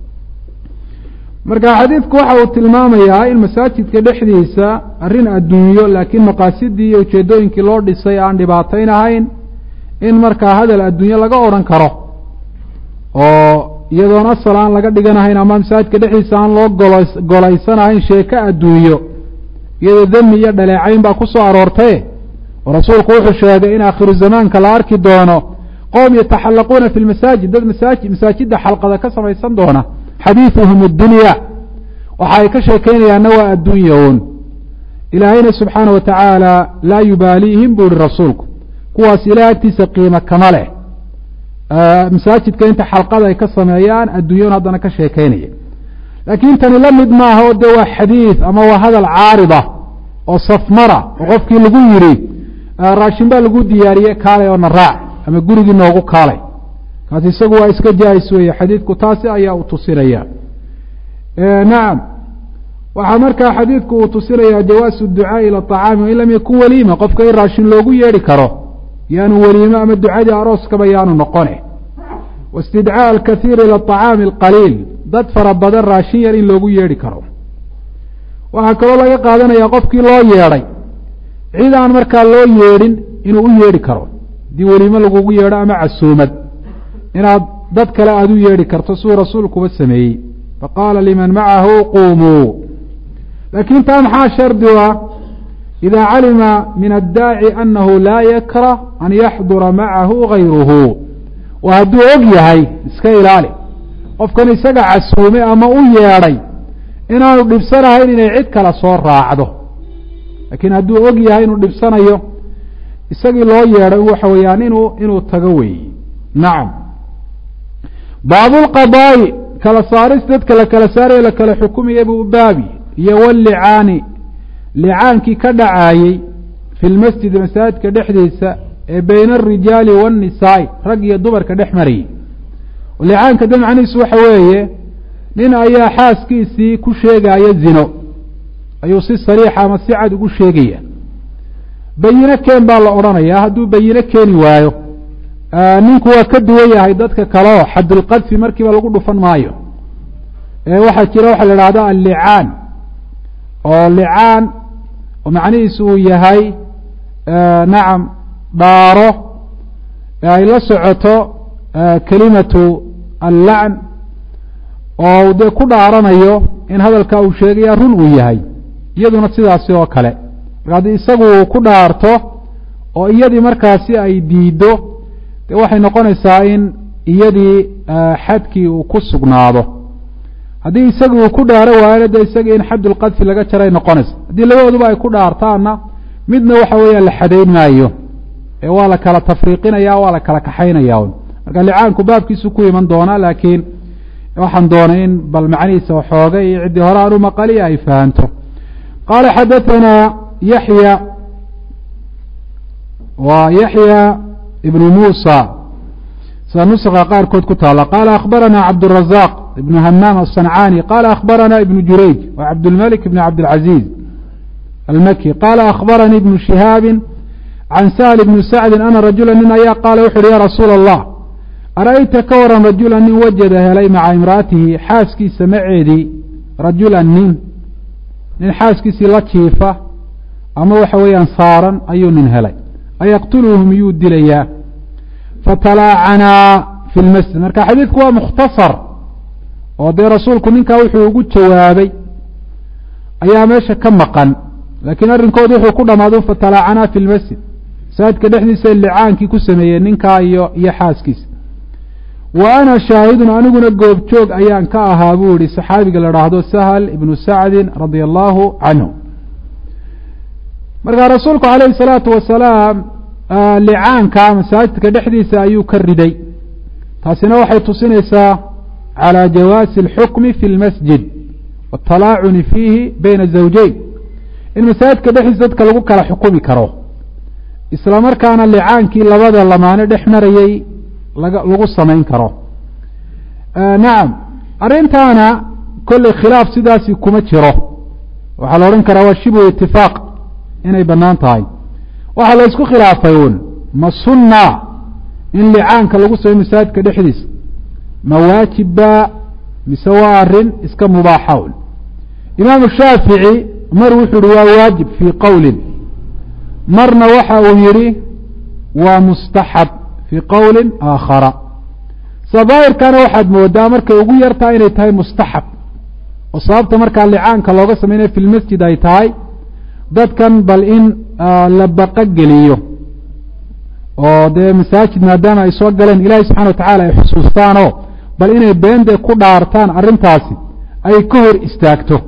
Speaker 1: marka xadiidku waxa uu tilmaamayaa in masaajidka dhexdiisa arrin adduunyo laakiin maqaasidii iyo ujeedooyinkii loo dhisay aan dhibaatayn ahayn in markaa hadal adduunyo laga odhan karo oo iyadoon asal aan laga dhiganahayn ama masaajidka dhexdiisa aan loo golaysanahayn sheeko adduunyo iyadoo demi iyo dhaleecayn baa ku soo aroortaye oo rasuulku wuxuu sheegay in aakhiru zamaanka la arki doono qowm yataxallaquuna fi lmasaajid dad masaajidda xalqada ka samaysan doona xadiiثuhum اdunya waxa ay ka sheekeynayaanna waa addunya un ilaahayna subxaana wa tacaala laa yubaaliihim buu ihi rasuulku kuwaas ilahay agtiisa qiimo kama leh masaajidka inta xalqada ay ka sameeyaan adduunyon haddana ka sheekeynaya laakiin tani la mid maaha oo dee waa xadiid ama waa hadal caarida oo safmara oo qofkii lagu yidhi raashin baa lagu diyaariyey kaalay oo na raac ama gurigii noogu kaalay kaas isagu waa iska jaais weeye xadiidku taasi ayaa u tusinaya. nacam waxaa markaa xadiidku uu tusinaya jawaasu ducaa ila طacaami wain lam yakun waliima qofka in raashin loogu yeedhi karo yaanu weliimo ama ducadii arooskaba yaanu noqone waistidcaa alkaiir ila طacaami اlqaliil dad fara badan raashin yar in loogu yeedhi karo. waxaa kaloo laga qaadanaya qofkii loo yeedhay cid aan markaa loo yeedhin inuu u yeedhi karo haddii weliimo lagugu yeedho ama casuumad inaad dad kale aada u yeedhi karto siduu rasuulkuba sameeyey faqaala liman macahu quumuu laakiin taa maxaa shardi u ah ida calima min addaaci anahu laa yakrah an yaxdura macahu gayruhu waa hadduu og yahay iska ilaali qofkan isaga casuumay ama u yeedhay inaanu dhibsanahayn inay cid kale soo raacdo laakiin hadduu og yahay inuu dhibsanayo isagii loo yeedhay waxa weeyaan inuu tago weeye. nacam baabulqadaa'i kala saaris dadka la kala saarayo la kala xukumaya buu baabi iyo wallicaani licaankii ka dhacaayey fi lmasjidi masaajidka dhexdiisa ee bayna alrijaali waannisaa'i rag iyo dumarka dhex marayay. licaanka de macnihiisu waxa weeye nin ayaa xaaskiisii ku sheegaya zino ayuu si sariixa ama si cad ugu sheegaya bayino keen baa la odhanayaa hadduu bayino keeni waayo ninku waa ka duwan yahay dadka kaleo xadulqadfi markiiba lagu dhufan maayo waxaa jira waxaa la idhahda allicaan oo licaan oo macnihiisu uu yahay nacam dhaaro ay la socoto kelimatu allacn oo dee ku dhaaranayo in hadalka uu sheegaya run uu yahay iyaduna sidaasi oo kale marka haddii isagu ku dhaarto oo iyadii markaasi ay diiddo de waxay noqonaysaa in iyadii xadkii uu ku sugnaado haddii isagii uu ku dhaaro waayana de isagii in xadulqadfi laga jaray noqonaysa haddii labadooduba ay ku dhaartaanna midna waxa weeyaan la xadayn maayo ee waa la kala tafriiqinaya waa la kala kaxaynaya marka licaanku baabkiisu ku iman doonaa laakiin waxaan doonay in bal macnihiisa waxooga iyo ciddii hore aan u maqaliya ay fahanto. qaala xadaثanaa yaxya wa yaxya ibn musa sida nuska qaarkood ku taala qaala akhbarana cabdالrazaq ibn hamaam aلصancani qaala akhbarana ibn jurayj wa cabdاlmalik ibn cabdاlcaziz almaki qaala akhbaranii ibn shihaabi can sahل bni sacdi ana rajula nin ayaa qaala wuxu uhi ya rasuula allah ara'ayta ka waran rajula nin wajada helay maca imra'atihi xaaskiisa maceedii rajula nin xaaskiisii la jiifa ama waxa weeyaan saaran ayuu nin helay ayaqtuluhu miyuu dilayaa fatalaacanaa fi lmasjid marka xadiidku waa mukhtasar oo dee rasuulku ninkaa wuxuu ugu jawaabay ayaa meesha ka maqan laakiin arrinkooda wuxuu ku dhamaado fatalaacanaa fi lmasjid masaajidka dhexdiisa licaankii ku sameeyey ninkaa iyo xaaskiisa wa ana shaahidun aniguna goobjoog ayaan ka ahaa buu yihi saxaabiga la dhaahdo sahl ibnu sacdin radia allahu canhu markaa rasuulku calayhi الsalaatu wasalaam licaanka masaajidka dhexdiisa ayuu ka riday taasina waxay tusinaysaa calى jawaasi اlxukmi fi اlmasjid wاtalaacuni fiihi bayna zawjeyn in masaajidka dhexdiisa dadka lagu kala xukumi karo isla markaana licaankii labada lamaane dhex marayey lagu samayn karo nacam arrintaana kolley khilaaf sidaasi kuma jiro waxaa la odhan karaa waa shibu itifaaq inay bannaan tahay waxaa la isku khilaafay un ma sunna in licaanka lagu sameyo masaajidka dhexdiisa ma waajibba mise waa arrin iska mubaaxa un imaamu shaafici mar wuxuu yihi waa waajib fii qowlin marna waxa uu yihi waa mustaxab fii qowlin aakhara sabaa'irkana waxaad moodaa markay ugu yartahay inay tahay mustaxab oo sababta markaa licaanka looga samaynayo fi lmasjid ay tahay dadkan bal in la baqogeliyo oo dee masaajid maadaama ay soo galeen ilaahay subxana watacala ay xusuustaanoo bal inay beendee ku dhaartaan arrintaasi ay ka hor istaagto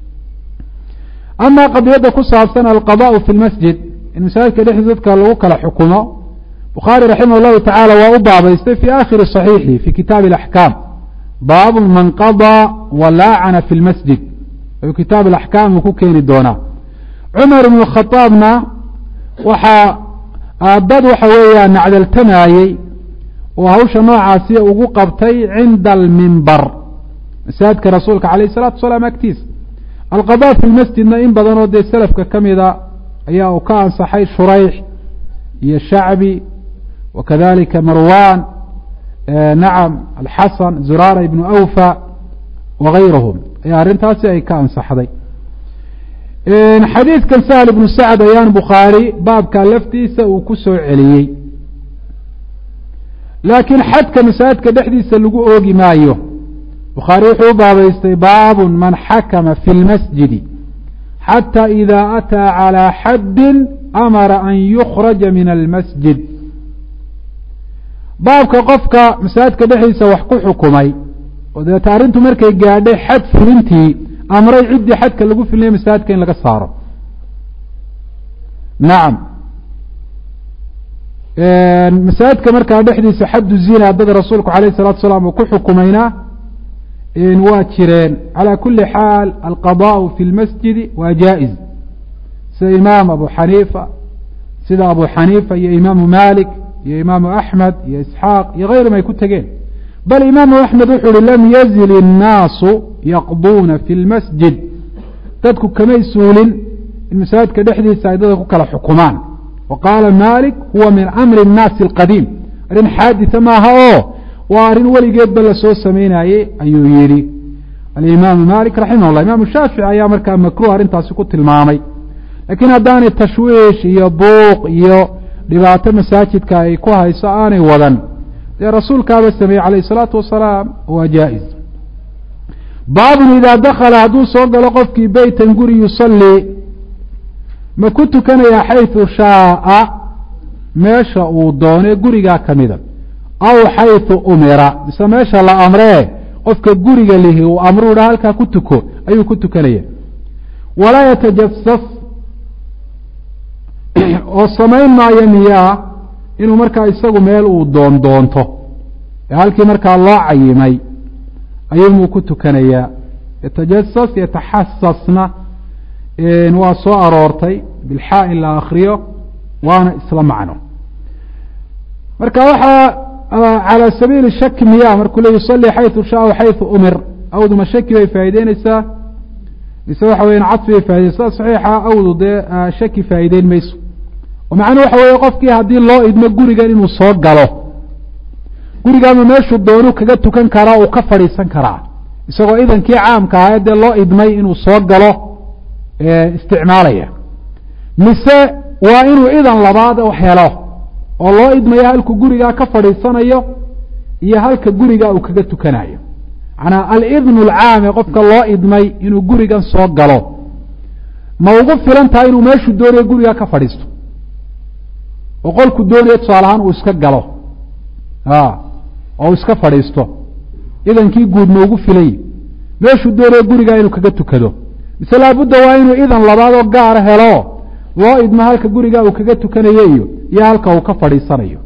Speaker 1: amaa qadiyadda ku saabsan alqadaءu fi lmasjid in masaajidka dhexdiisa dadka lagu kala xukumo bukhaari raximah llahu tacaala waa u baabaystay fi aakhiri صaxiixi fi kitaabi اlaxkaam baabu man qaضىa walaacana fi lmasjid ayuu kitaab alaxkaam uu ku keeni doonaa cumar ibnu khadaabna waxaa dad waxa weeyaa nacdaltamaayey oo hawsha noocaasi ugu qabtay cinda almimbar masaajidka rasuulka calayh الsalatu wasalaam agtiisa alqada fi lmasjidna in badan oo dee selafka ka mida ayaa uu ka ansaxay shurayx iyo shacbi wakadalika marwan nacam alxasan zurara ibnu awfa wagayrahum ayaa arrintaasi ay ka ansaxday xadiidkan sahl ibnu sacd ayaan bukhaari baabka laftiisa uu ku soo celiyey laakiin xadka masaajidka dhexdiisa lagu oogi maayo bukhaari wuxuu u baabaystay baabun man xakama fi lmasjidi xatى إida ataa calى xaddi amara an yukraja min almasjid baabka qofka masaajidka dhexdiisa wax ku xukumay oo deeta arrintu markay gaadhay xad fulintii amray ciddii xadka lagu filinaya masaajidka in laga saaro nacam masaajidka markaa dhexdiisa xaddu zina dad rasuulku alayh الsalatu salaam uu ku xukumayna waa jireen calى kuli xaal alqadaء fi lmasjidi waa jaaئiz sida imaam abu xaniifa iyo imaamu malik iyo imaamu axmed iyo isxaaq iyo غayrihim ay ku tegeen bal imaamu axmed wuxuu uhi lam yazil الnaasu yaqduuna fi lmasjid dadku kamay suulin in masaajidka dhexdiisa ay dadka ku kala xukumaan wa qaala malik huwa min amri الnaasi اlqadiim arrin xaadisa maaha oo waa arrin weligeedba lasoo sameynayey ayuu yihi alimaamu malik raximah llah imaamu shaafici ayaa markaa makruh arrintaasi ku tilmaamay laakiin haddaanay tashwiish iyo buuq iyo dhibaato masaajidka ay ku hayso aanay wadan dee rasuulkaaba sameeyey calayh الsalaatu wasalaam waa jaa'iz baabun idaa dakala hadduu soo galo qofkii beytan guri yusalii ma ku tukanayaa xayثu shaaa meesha uu doone gurigaa kamida aw xayثu umira mise meesha la amree qofka guriga lihi uu amru dha halkaa ku tuko ayuu ku tukanaya walaa yatajasas oo samayn maayo miyaa inuu markaa isagu meel uu doondoonto ee halkii markaa loo cayimay ayuunuu ku tukanayaa yatajasas yataxasasna waa soo aroortay bilxaa in la akriyo waana isla macno marka waxaa calى sabiili shaki miya markuu le yusalii xayثu shaء xayثu umir awduma shaki bay faa'ideyneysaa mise waxa weya cadfi bay faa'ideysa saxiixa awdu dee shaki faa'ideyn mayso ومعنى وحوي قفكي هذه الله إذن قريقا إنه صوت قاله قريقا ما ماشو الدونو كجتو كان كرا وكفر يسان كرا يسوى إذن كي عام كهذا الله إذن إنه صوت قاله استعماليه نساء وإنه إذن لبعض وحياله والله إذن يهلك قريقا كفر يسان يهلك قريقا وكجتو كنايه أنا الإذن العام قفك الله إذن إنه قريقا صوت قاله موقف فلانتا إنه ماشو الدوري قريقا كفر يسان وقولك الدنيا تصالحان واسكا قالوا او اسكا فريستو اذن كي قود موقف لي ماشو الدنيا قريقا انو كغتو كدو مثل لابد وانو اذن لبادو قاره هلو لو ادما هالك قريقا او كغتو كنييو يا هالك او كفريسانيو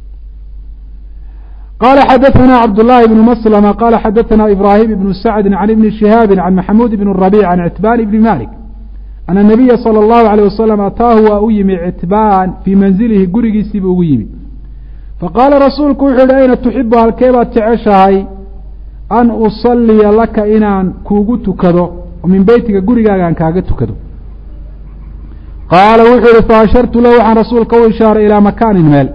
Speaker 1: قال حدثنا عبد الله بن مسلمة قال حدثنا إبراهيم بن سعد عن ابن شهاب عن محمود بن الربيع عن عتبان بن مالك أن النبي صلى الله عليه وسلم أتاه وأيمي عتبان في منزله قرقي سيب أيمي فقال رسولك وحيد أين تحبها الكيبة تعشهي أن أصلي لك إنان كوغتو كذو ومن بيتك قرقا كان كاغتو كذو قال وحيد فأشرت له عن رسولك وإشار إلى مكان مال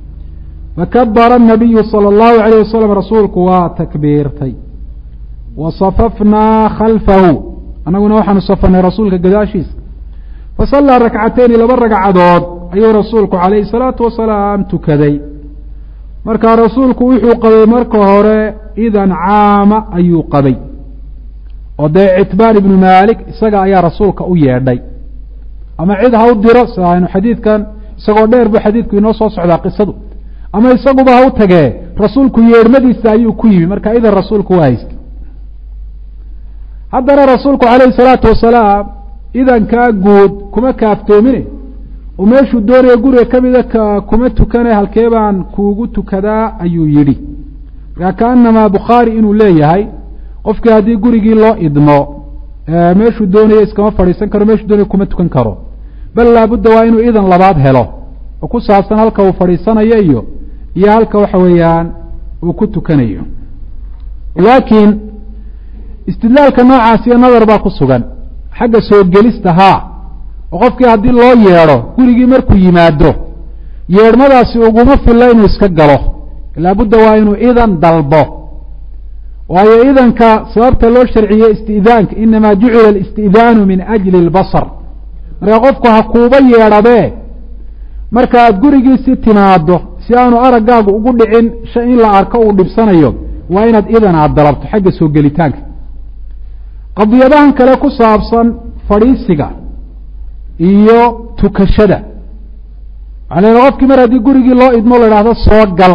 Speaker 1: فكبر النبي صلى الله عليه وسلم رسولك وتكبيرتي وصففنا خلفه أنا قلنا وحن صفنا رسولك قداشيس فصلى ركعتين لبرق عدود أي رسولك عليه الصلاة والسلام تكذي مركا رسولك وحو قبي مركا هوري إذن عام أي قبي ودي عتبان بن مالك سقى يا رسولك أيادي أما عيدها الدراسة يعني حديث كان سقى دير بحديثك ينصص على قصته أما يسقى بها وتقى رسولك يرمدي سايو كيبي مركا إذا رسولك وايسك haddana rasuulku calayhi salaatu wasalaam idankaa guud kuma kaaftoomine oo meeshuu doonaya guriga ka mida kuma tukane halkee baan kuugu tukadaa ayuu yidhi markaa kaanamaa bukhaari inuu leeyahay qofkii haddii gurigii loo idmo meeshuu doonaya iskama fadhiisan karo meeshuu doonaya kuma tukan karo bal laabudda waa inuu idan labaad helo oo ku saabsan halka uu fadhiisanayo iyo halka waxa weeyaan uu ku tukanayo laakiin istidlaalka noocaasi nadar baa ku sugan xagga soo gelista haa oo qofkii haddii loo yeedho gurigii markuu yimaado yeedhmadaasi uguma filla inuu iska galo laabudda waa inuu idan dalbo waayo idanka sababta loo sharciyey isti'daanka inamaa jucila alisti'daanu min ajli albasar marka qofku ha kuuba yeedhabee marka aad gurigiisii timaado si aanu araggaagu ugu dhicin shay in la arko uu dhibsanayo waa inaad idan aad dalabto xagga soo gelitaanka qadiyadahan kale ku saabsan fadhiisiga iyo tukashada waxaa qofkii mar haddii gurigii loo idmo la idhaahdo soo gal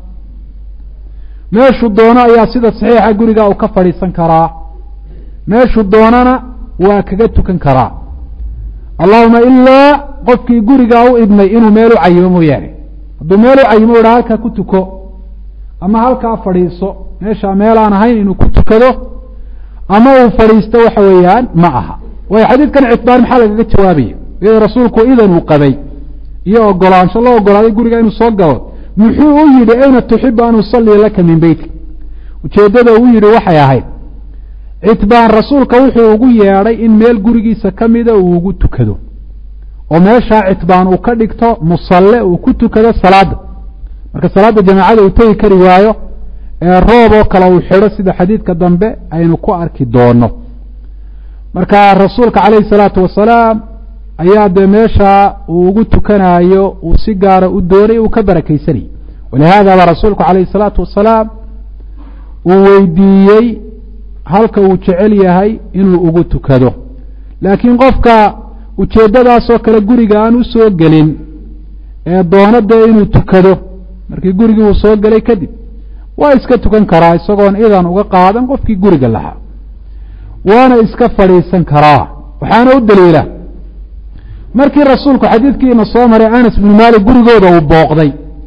Speaker 1: meeshuu doono ayaa sida saxiixa guriga uu ka fadhiisan karaa meeshuu doonana waa kaga tukan karaa allahuma ilaa qofkii gurigaa u idmay inuu meel u cayimo mooyaane hadduu meel u cayimo idhaa halkaa ku tuko ama halkaa fadhiiso meeshaa meelaan ahayn inuu ku tukado ama uu fadhiisto waxa weeyaan ma aha waayo xadiidkan citbaan maxaa lagaga jawaabaya iyadoo rasuulku idan uu qabay iyo ogolaansho loo ogolaaday guriga inuu soo galo muxuu u yidhi ayna tuxibu an usalliya laka min beytik ujeeddada uu yidhi waxay ahayd citbaan rasuulka wuxuu ugu yeedhay in meel gurigiisa ka mida uu ugu tukado oo meeshaa citbaan uu ka dhigto musalle uu ku tukado salaadda marka salaadda jamaacada uu tegi kari waayo roob oo kale uu xidho sida xadiidka dambe aynu ku arki doono marka rasuulka calayhi salaatu wasalaam ayaa dee meesha uu ugu tukanayo uu si gaara u doonay uu ka barakaysanayay walihaada ba rasuulku calayhi salaatu wasalaam uu weydiiyey halka uu jecel yahay inuu ugu tukado laakiin qofka ujeeddadaasoo kale guriga aan u soo gelin ee doonada inuu tukado markii gurigii uu soo gelay kadib waa iska tukan karaa isagoon idan uga qaadan qofkii guriga lahaa waana iska fadhiisan karaa waxaana u daliila markii rasuulku xadiidkiina soo maray anas bnu maalik gurigooda uu booqday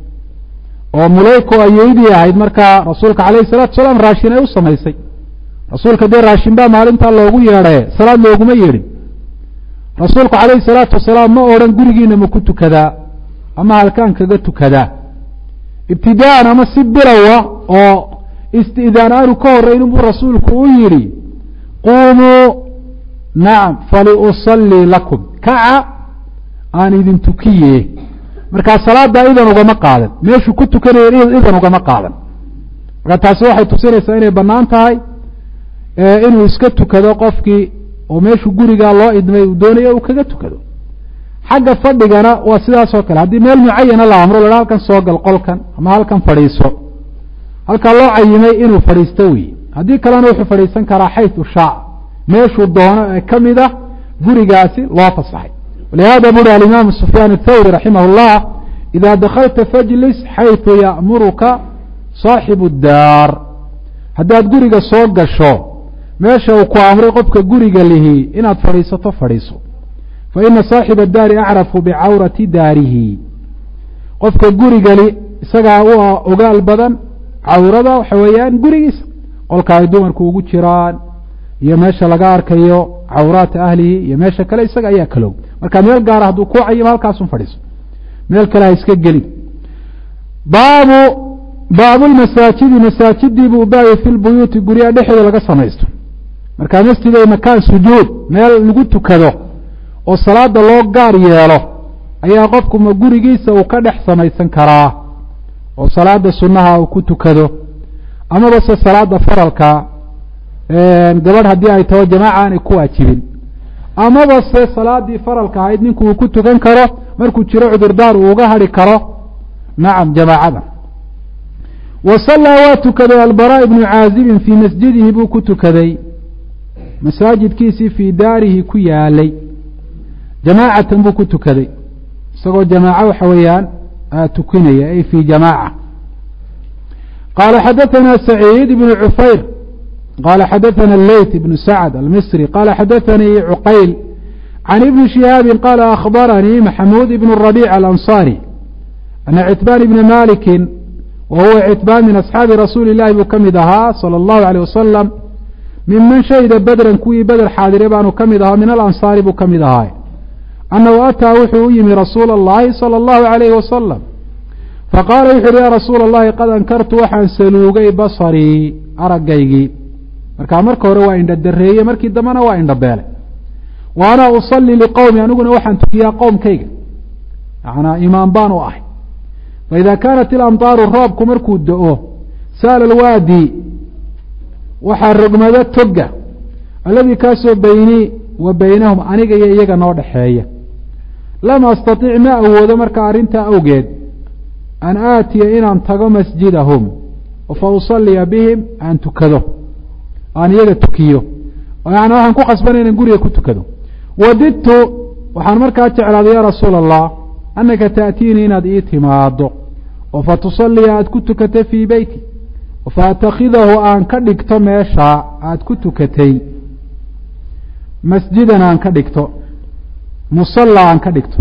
Speaker 1: oo mulayko ayeydii ahayd markaa rasuulka calayhi salatu wasalaam raashin ay u samaysay rasuulka dee raashin baa maalintaa loogu yeedhaye salaad looguma yeedhin rasuulku calayhi salaatu wasalaam ma odhan gurigiina ma ku tukadaa ama halkaan kaga tukadaa ibtidaa'an ama si bilowa oo isti'daan aanu ka horrayn buu rasuulku u yidhi quumuu nacam faliusallii lakum kaca aan idin tukiye markaa salaada idan ugama qaadan meeshuu ku tukanaya idan ugama qaadan marka taasi waxay tusinaysaa inay bannaan tahay inuu iska tukado qofkii oo meeshuu gurigaa loo idmay uu doonayo uu kaga tukado xagga fadhigana waa sidaas oo kale haddii meel mucayana la amro la halkan soo gal qolkan ama halkan fadhiiso halkaa loo cayimay inuu fadhiisto wey haddii kalena wuxuu fadhiisan karaa xaytu shaac meeshuu doono ee ka mid ah gurigaasi loo fasaxay walihada buri alimaamu sufyaan athawri raximah اllah ida dakalta fajlis xaytu ya'muruka saaxibu daar haddaad guriga soo gasho meesha uu ku amray qofka guriga lihi inaad fadhiisato fadhiiso faina saaxiba daari acrafu bicawrati daarihi qofka gurigali isagaa u ogaal badan cawrada waxa weeyaan gurigiisa qolka ay dumarku ugu jiraan iyo meesha laga arkayo cawraata ahlihi iyo meesha kale isaga ayaa kalog marka meel gaara hadduu ku cayimo halkaasun fadhiiso meel kale ha iska gelin baabulmasaajidi masaajidii buu baayay fi lbuyuuti guryaha dhexdooda laga samaysto markaa masjid ay makaan sujuud meel lagu tukado oo salaada loo gaar yeelo ayaa qofku ma gurigiisa uu ka dhex samaysan karaa oo salaada sunnaha uu ku tukado amaba se salaada faralka gabadh haddii ay taho jamaaca aanay ku waajibin amaba se salaadii faralka ahayd ninku uu ku tukan karo markuu jiro cudurdaar uu uga hadhi karo nacam jamaacada wa sallaa waa tukaday albara ibnu caazibin fii masjidihi buu ku tukaday masaajidkiisii fii daarihi ku yaalay jamaacatan buu ku tukaday isagoo jamaaco waxa weeyaan tukinaya ay fii jamaaca qaala xadaثana saciid ibnu cufayr qala xadaثana leyt ibnu sacd almisri qala xadaثanii cuqayl can ibni shihaabi qala akhbaranii maxamuud ibn rabic alanصari ana citbaan ibna maliki wa huwa citbaan min asxaabi rasuuli اllahi buu ka mid ahaa salى اllahu عalيه wasalam miman shahida bedran kuwii beder xaadire baanu ka mid ahaa min alansaari buu ka mid ahaa annahu ataa wuxuu u yimi rasuula اllahi salى اllahu عalayhi wasalam faqaala wuxu uhi ya rasuula اllahi qad ankartu waxaan saluugay basarii aragaygii markaa marka hore waa indha dareeye markii dambena waa indha beelay wa ana usalli liqowmi aniguna waxaan tukiyaa qowmkayga yanaa imaan baan u ahay faida kaanat ilamtaaru roobku markuu do-o saala alwaadi waxaa rogmado toga alladii kaasoo beynii wa beynahum aniga iyo iyaga noo dhexeeya lam astaطic ma awoodo markaa arrintaa awgeed an aatiya inaan tago masjidahum fa usalliya bihim aan tukado aan iyaga tukiyo yani waxaan ku qasbanay inaan guriga ku tukado wadidtu waxaan markaa jeclaaday ya rasuula allah annaka taأtiinii inaad ii timaado oo fatusalliya aad ku tukatay fii beyti faatakidahu aan ka dhigto meesha aad ku tukatay masjidan aan ka dhigto musalla aan ka dhigto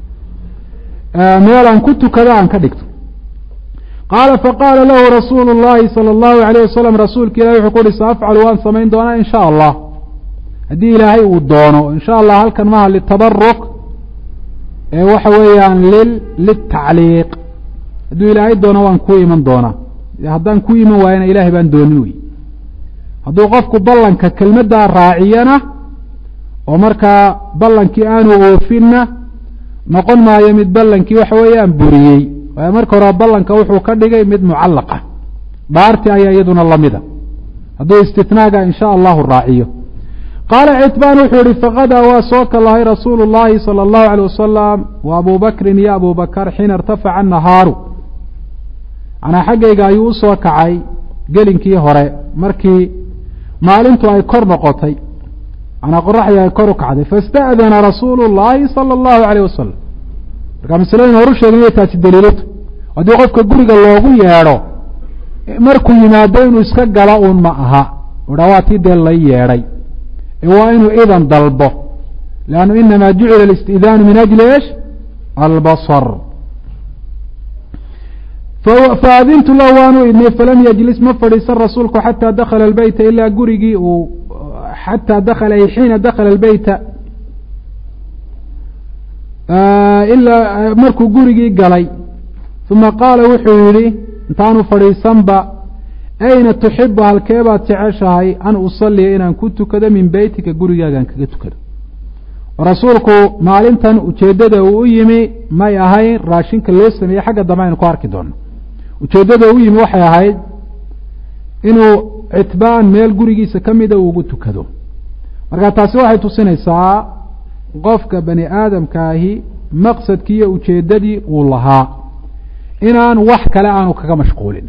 Speaker 1: meel aan ku tukado aan ka dhigto qaala faqaala lahu rasuulu اllahi salى اllahu عalayه wasalam rasuulka ilahi wuxuu ku uhi saafcalu waan samayn doonaa in sha allah haddii ilaahay uu doono in sha allah halkan maha litabaruk waxa weeyaan litacliiq hadduu ilaahay doono waan kuu iman doonaa haddaan ku iman waayana ilaahay baan doonin wey hadduu qofku ballanka kelmaddaa raaciyana oo markaa ballankii aanu oofinna noqon maayo mid ballankii waxa weeyaan buriyey waayo marka hore ballanka wuxuu ka dhigay mid mucallaqa dhaarti ayaa iyaduna lamida hadduu istinaaga in sha allahu raaciyo qaala citbaan wuxuu yihi faqadaa waa soo kalahay rasuulu اllahi salى اllahu عalيه wasalam wa abu bakrin iyo abu bakr xiina irtafaca الnahaaru manaa xaggayga ayuu usoo kacay gelinkii hore markii maalintu ay kor noqotay manaa qoraxdii ay kor u kacday faاsta'dana rasuulu اllahi salى اllahu عalيه wasalam markaa masaladin horu sheegay taasi daliilatu haddii qofka guriga loogu yeedho markuu yimaado inuu iska galo uun ma aha udha waa tii dee lay yeedhay waa inuu idan dalbo lannu inama jucila اlistidaanu min ajli esh albasr faadintu lahu waanu idnay falam yajlis ma fadhiisan rasuulku xataa dakala albeyta ilaa gurigii uu xataa dakala ay xiina dakala albeyta ilaa markuu gurigii galay uma qaala wuxuu yihi intaanu fadhiisanba ayna tuxibu halkee baad jeceshahay an usaliya inaan ku tukado min beytika gurigaagaan kaga tukado rasuulku maalintan ujeeddada uu u yimi may ahayn raashinka loo sameeyey xagga dambe aynu ku arki doono ujeeddada u yimi waxay ahayd inuu citbaan meel gurigiisa ka mida ugu tukado marka taasi waxay tusinaysaa qofka bani aadamkaahi maqsadkii iyo ujeeddadii uu lahaa inaan wax kale aanu kaga mashquulin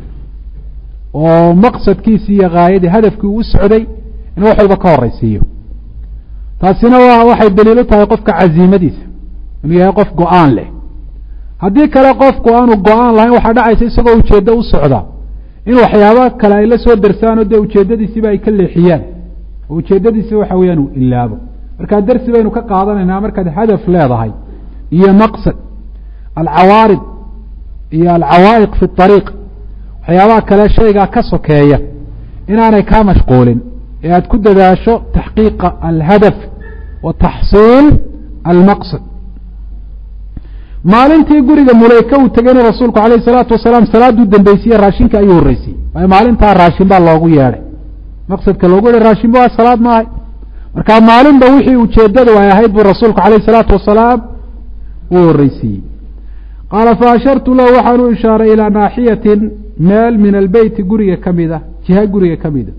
Speaker 1: oo maqsadkiisii iyo gaayadii hadafkii uu u socday in wax walba ka horaysiiyo taasina waxay daliil u tahay qofka caziimadiisa inuu yahay qof go-aan leh haddii kale qofku aanu go-aan lahayn waxaa dhacaysa isagoo ujeeddo u socda in waxyaaba kale ay la soo darsaanoo dee ujeeddadiisiiba ay ka leexiyaan oo ujeeddadiisiba waxa weeyaan uu ilaabo markaa darsi baynu ka qaadanaynaa markaad hadaf leedahay iyo maqsad alcawaarid iyo alcawaa'iq fi اطariiq waxyaabaha kale shaygaa ka sokeeya inaanay kaa mashquulin ee aad ku dadaasho taxqiiqa alhadaf wa taxsiil almaqsad maalintii guriga muleyka uu tegayna rasuulku alayh الsalaatu wasalaam salaaduu dambaysiye raashinka ayuu horreysiyey waayo maalintaa raashin baa loogu yeedhay maqsadka loogu yeedhay raashinba waa salaad maahay marka maalinba wixii ujeeddadu ay ahayd buu rasuulku alayh الsalaatu wasalaam uu horreysiiyey qaala faashartu lahu waxaan u ishaaray ilaa naaxiyatin meel min albeyti guriga ka mida jiha guriga ka mida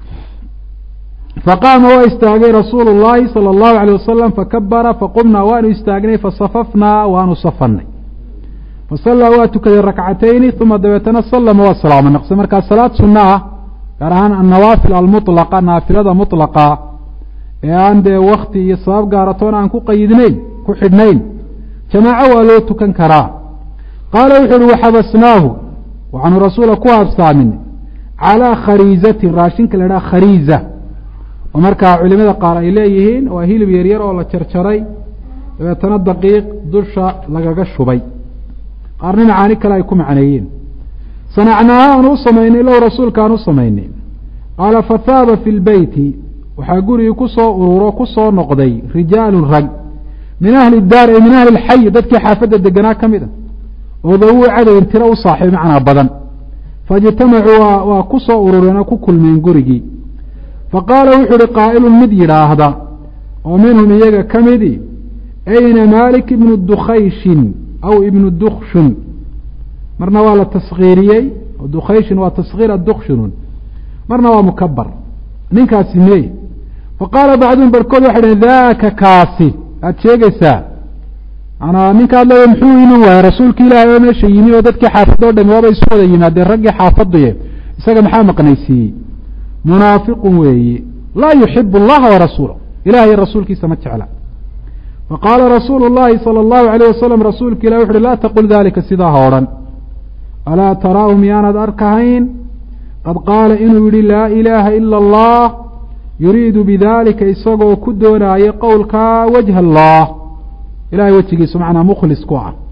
Speaker 1: faqaama waa istaagay rasuulu اllahi salى اllahu alيyه wasalam fakabara faqumnaa waanu istaagnay fasafafnaa waanu safanay fasallaa waa tukaday rakcatayni uma dabeetana salama waa salaamo naqsay markaa salaad sunna ah gaar ahaan annawaafil almuطlaqa naafilada muطlaqa ee aan dee wakti iyo sabab gaaratoona aan ku qayidnayn ku xidhnayn jamaaco waa loo tukan karaa qaala wuxu uhi waxabasnaahu waxaanu rasuula ku habsaaminay calىa khariizatin raashinka la idhaha khariiza oo markaa culimada qaar ay leeyihiin waa hilib yaryar oo la jarjaray dabeetana daqiiq dusha lagaga shubay qaarna macaani kale ay ku macneeyeen sanacnaaha aan u samaynay low rasuulka aan u samaynay qaala fathaaba fi lbeyti waxaa gurigii kusoo ururo kusoo noqday rijaalun rag min ahli daar ee min ahli lxayi dadkii xaafadda deganaa ka mid a oo dawuu cadadin tiro u saaxiib macnaa badan faijtamacuu waa kusoo urureen oo ku kulmeen gurigii faqaala wuxuu uhi qaa'ilun mid yidhaahda oo minhum iyaga ka midi ayna malik ibnu dukhayshin aw ibnu dukshun marna waa la taskiiriyey dukhayshin waa taskiir adukshunun marna waa mukabar ninkaasi mey faqaala bacduhum barkood waxay dhaheen daaka kaasi aada sheegaysaa manaa ninkaad leeya muxuu iman waaya rasuulki ilaahay oo meesha yimi oo dadkii xaafadda o dhami waaba isu wada yimaadeen raggii xaafadduye isaga maxaa maqnaysiiyey munaafiqun weeye laa yuxibu اllaha warasuulah ilahay rasuulkiisa ma jecla faqaala rasuulu اllahi salى اllahu alayh wasalam rasuulka ilah wuxu uhi laa taqul dalika sidaa ha odhan alaa taraahu miyaanad arkahayn qad qaala inuu yihi laa ilaaha ila اllah yuriidu bidalika isagoo ku doonaayo qowlkaa wajha allah ilahay wejigiisu macnaa mukhlis ku ah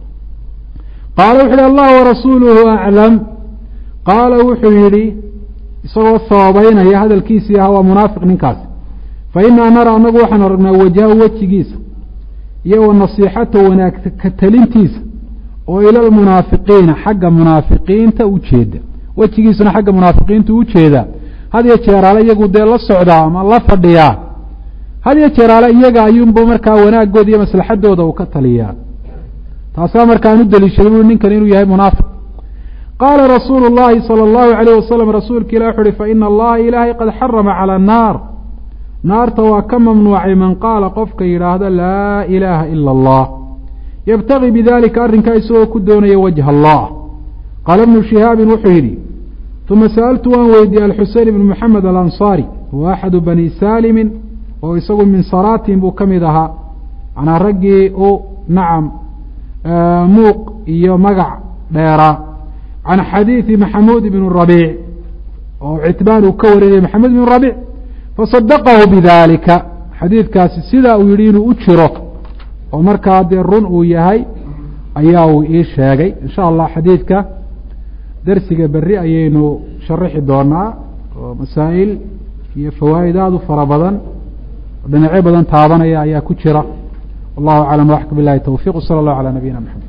Speaker 1: qaala wuxu uhi allah warasuuluhu aclam qaala wuxuu yihi isagoo sababeynaya hadalkiisii aha waa munaafiq ninkaasi fa inaa nara anagu waxaan aragnaa wajhahu wejigiisa iyo wa nasiixatahu wanaag ka talintiisa oo ila lmunaafiqiina xagga munaafiqiinta ujeeda wejigiisuna xagga munaafiqiinta ujeedaa had iyo jeeraale iyagu dee la socdaa ama la fadhiyaa had iyo jeeraale iyaga ayuunba markaa wanaagooda iyo maslaxadooda uu ka taliyaa taasaa markaan u daliishaday bui ninkan inuu yahay munaafiq qaala rasuulu اllahi salى اllahu alayh wasalam rasuulka ilah wuxu uhi faina allaha ilaahay qad xarama calى الnaar naarta waa ka mamnuucay man qaala qofka yidhaahda laa ilaaha ila اllah yabtagi bidalika arrinkaa isagoo ku doonaya wajha allah qaala ibnu shihaabin wuxuu yidhi uma sa'altu waan weydiiyey alxusein ibn moxamed alanصaari huwa axadu bani saalimin oo isagu min saraatin buu ka mid ahaa manaa raggii u nacam muuq iyo magac dheeraa can xadiidi maxamuud ibn rabiic oo citbaan uu ka warinayay maxamuud ibn rabiic fasadaqahu bidalika xadiidkaasi sidaa uu yihi inuu u jiro oo markaa dee run uu yahay ayaa uu ii sheegay in sha allah xadiidka darsiga berri ayaynu sharaxi doonaa oo masaa'il iyo fawaa'id aada u fara badan oo dhinacyo badan taabanaya ayaa ku jira wallahu aclam waxka bilahi towfiq sala allahu calaa nabiyina maxamed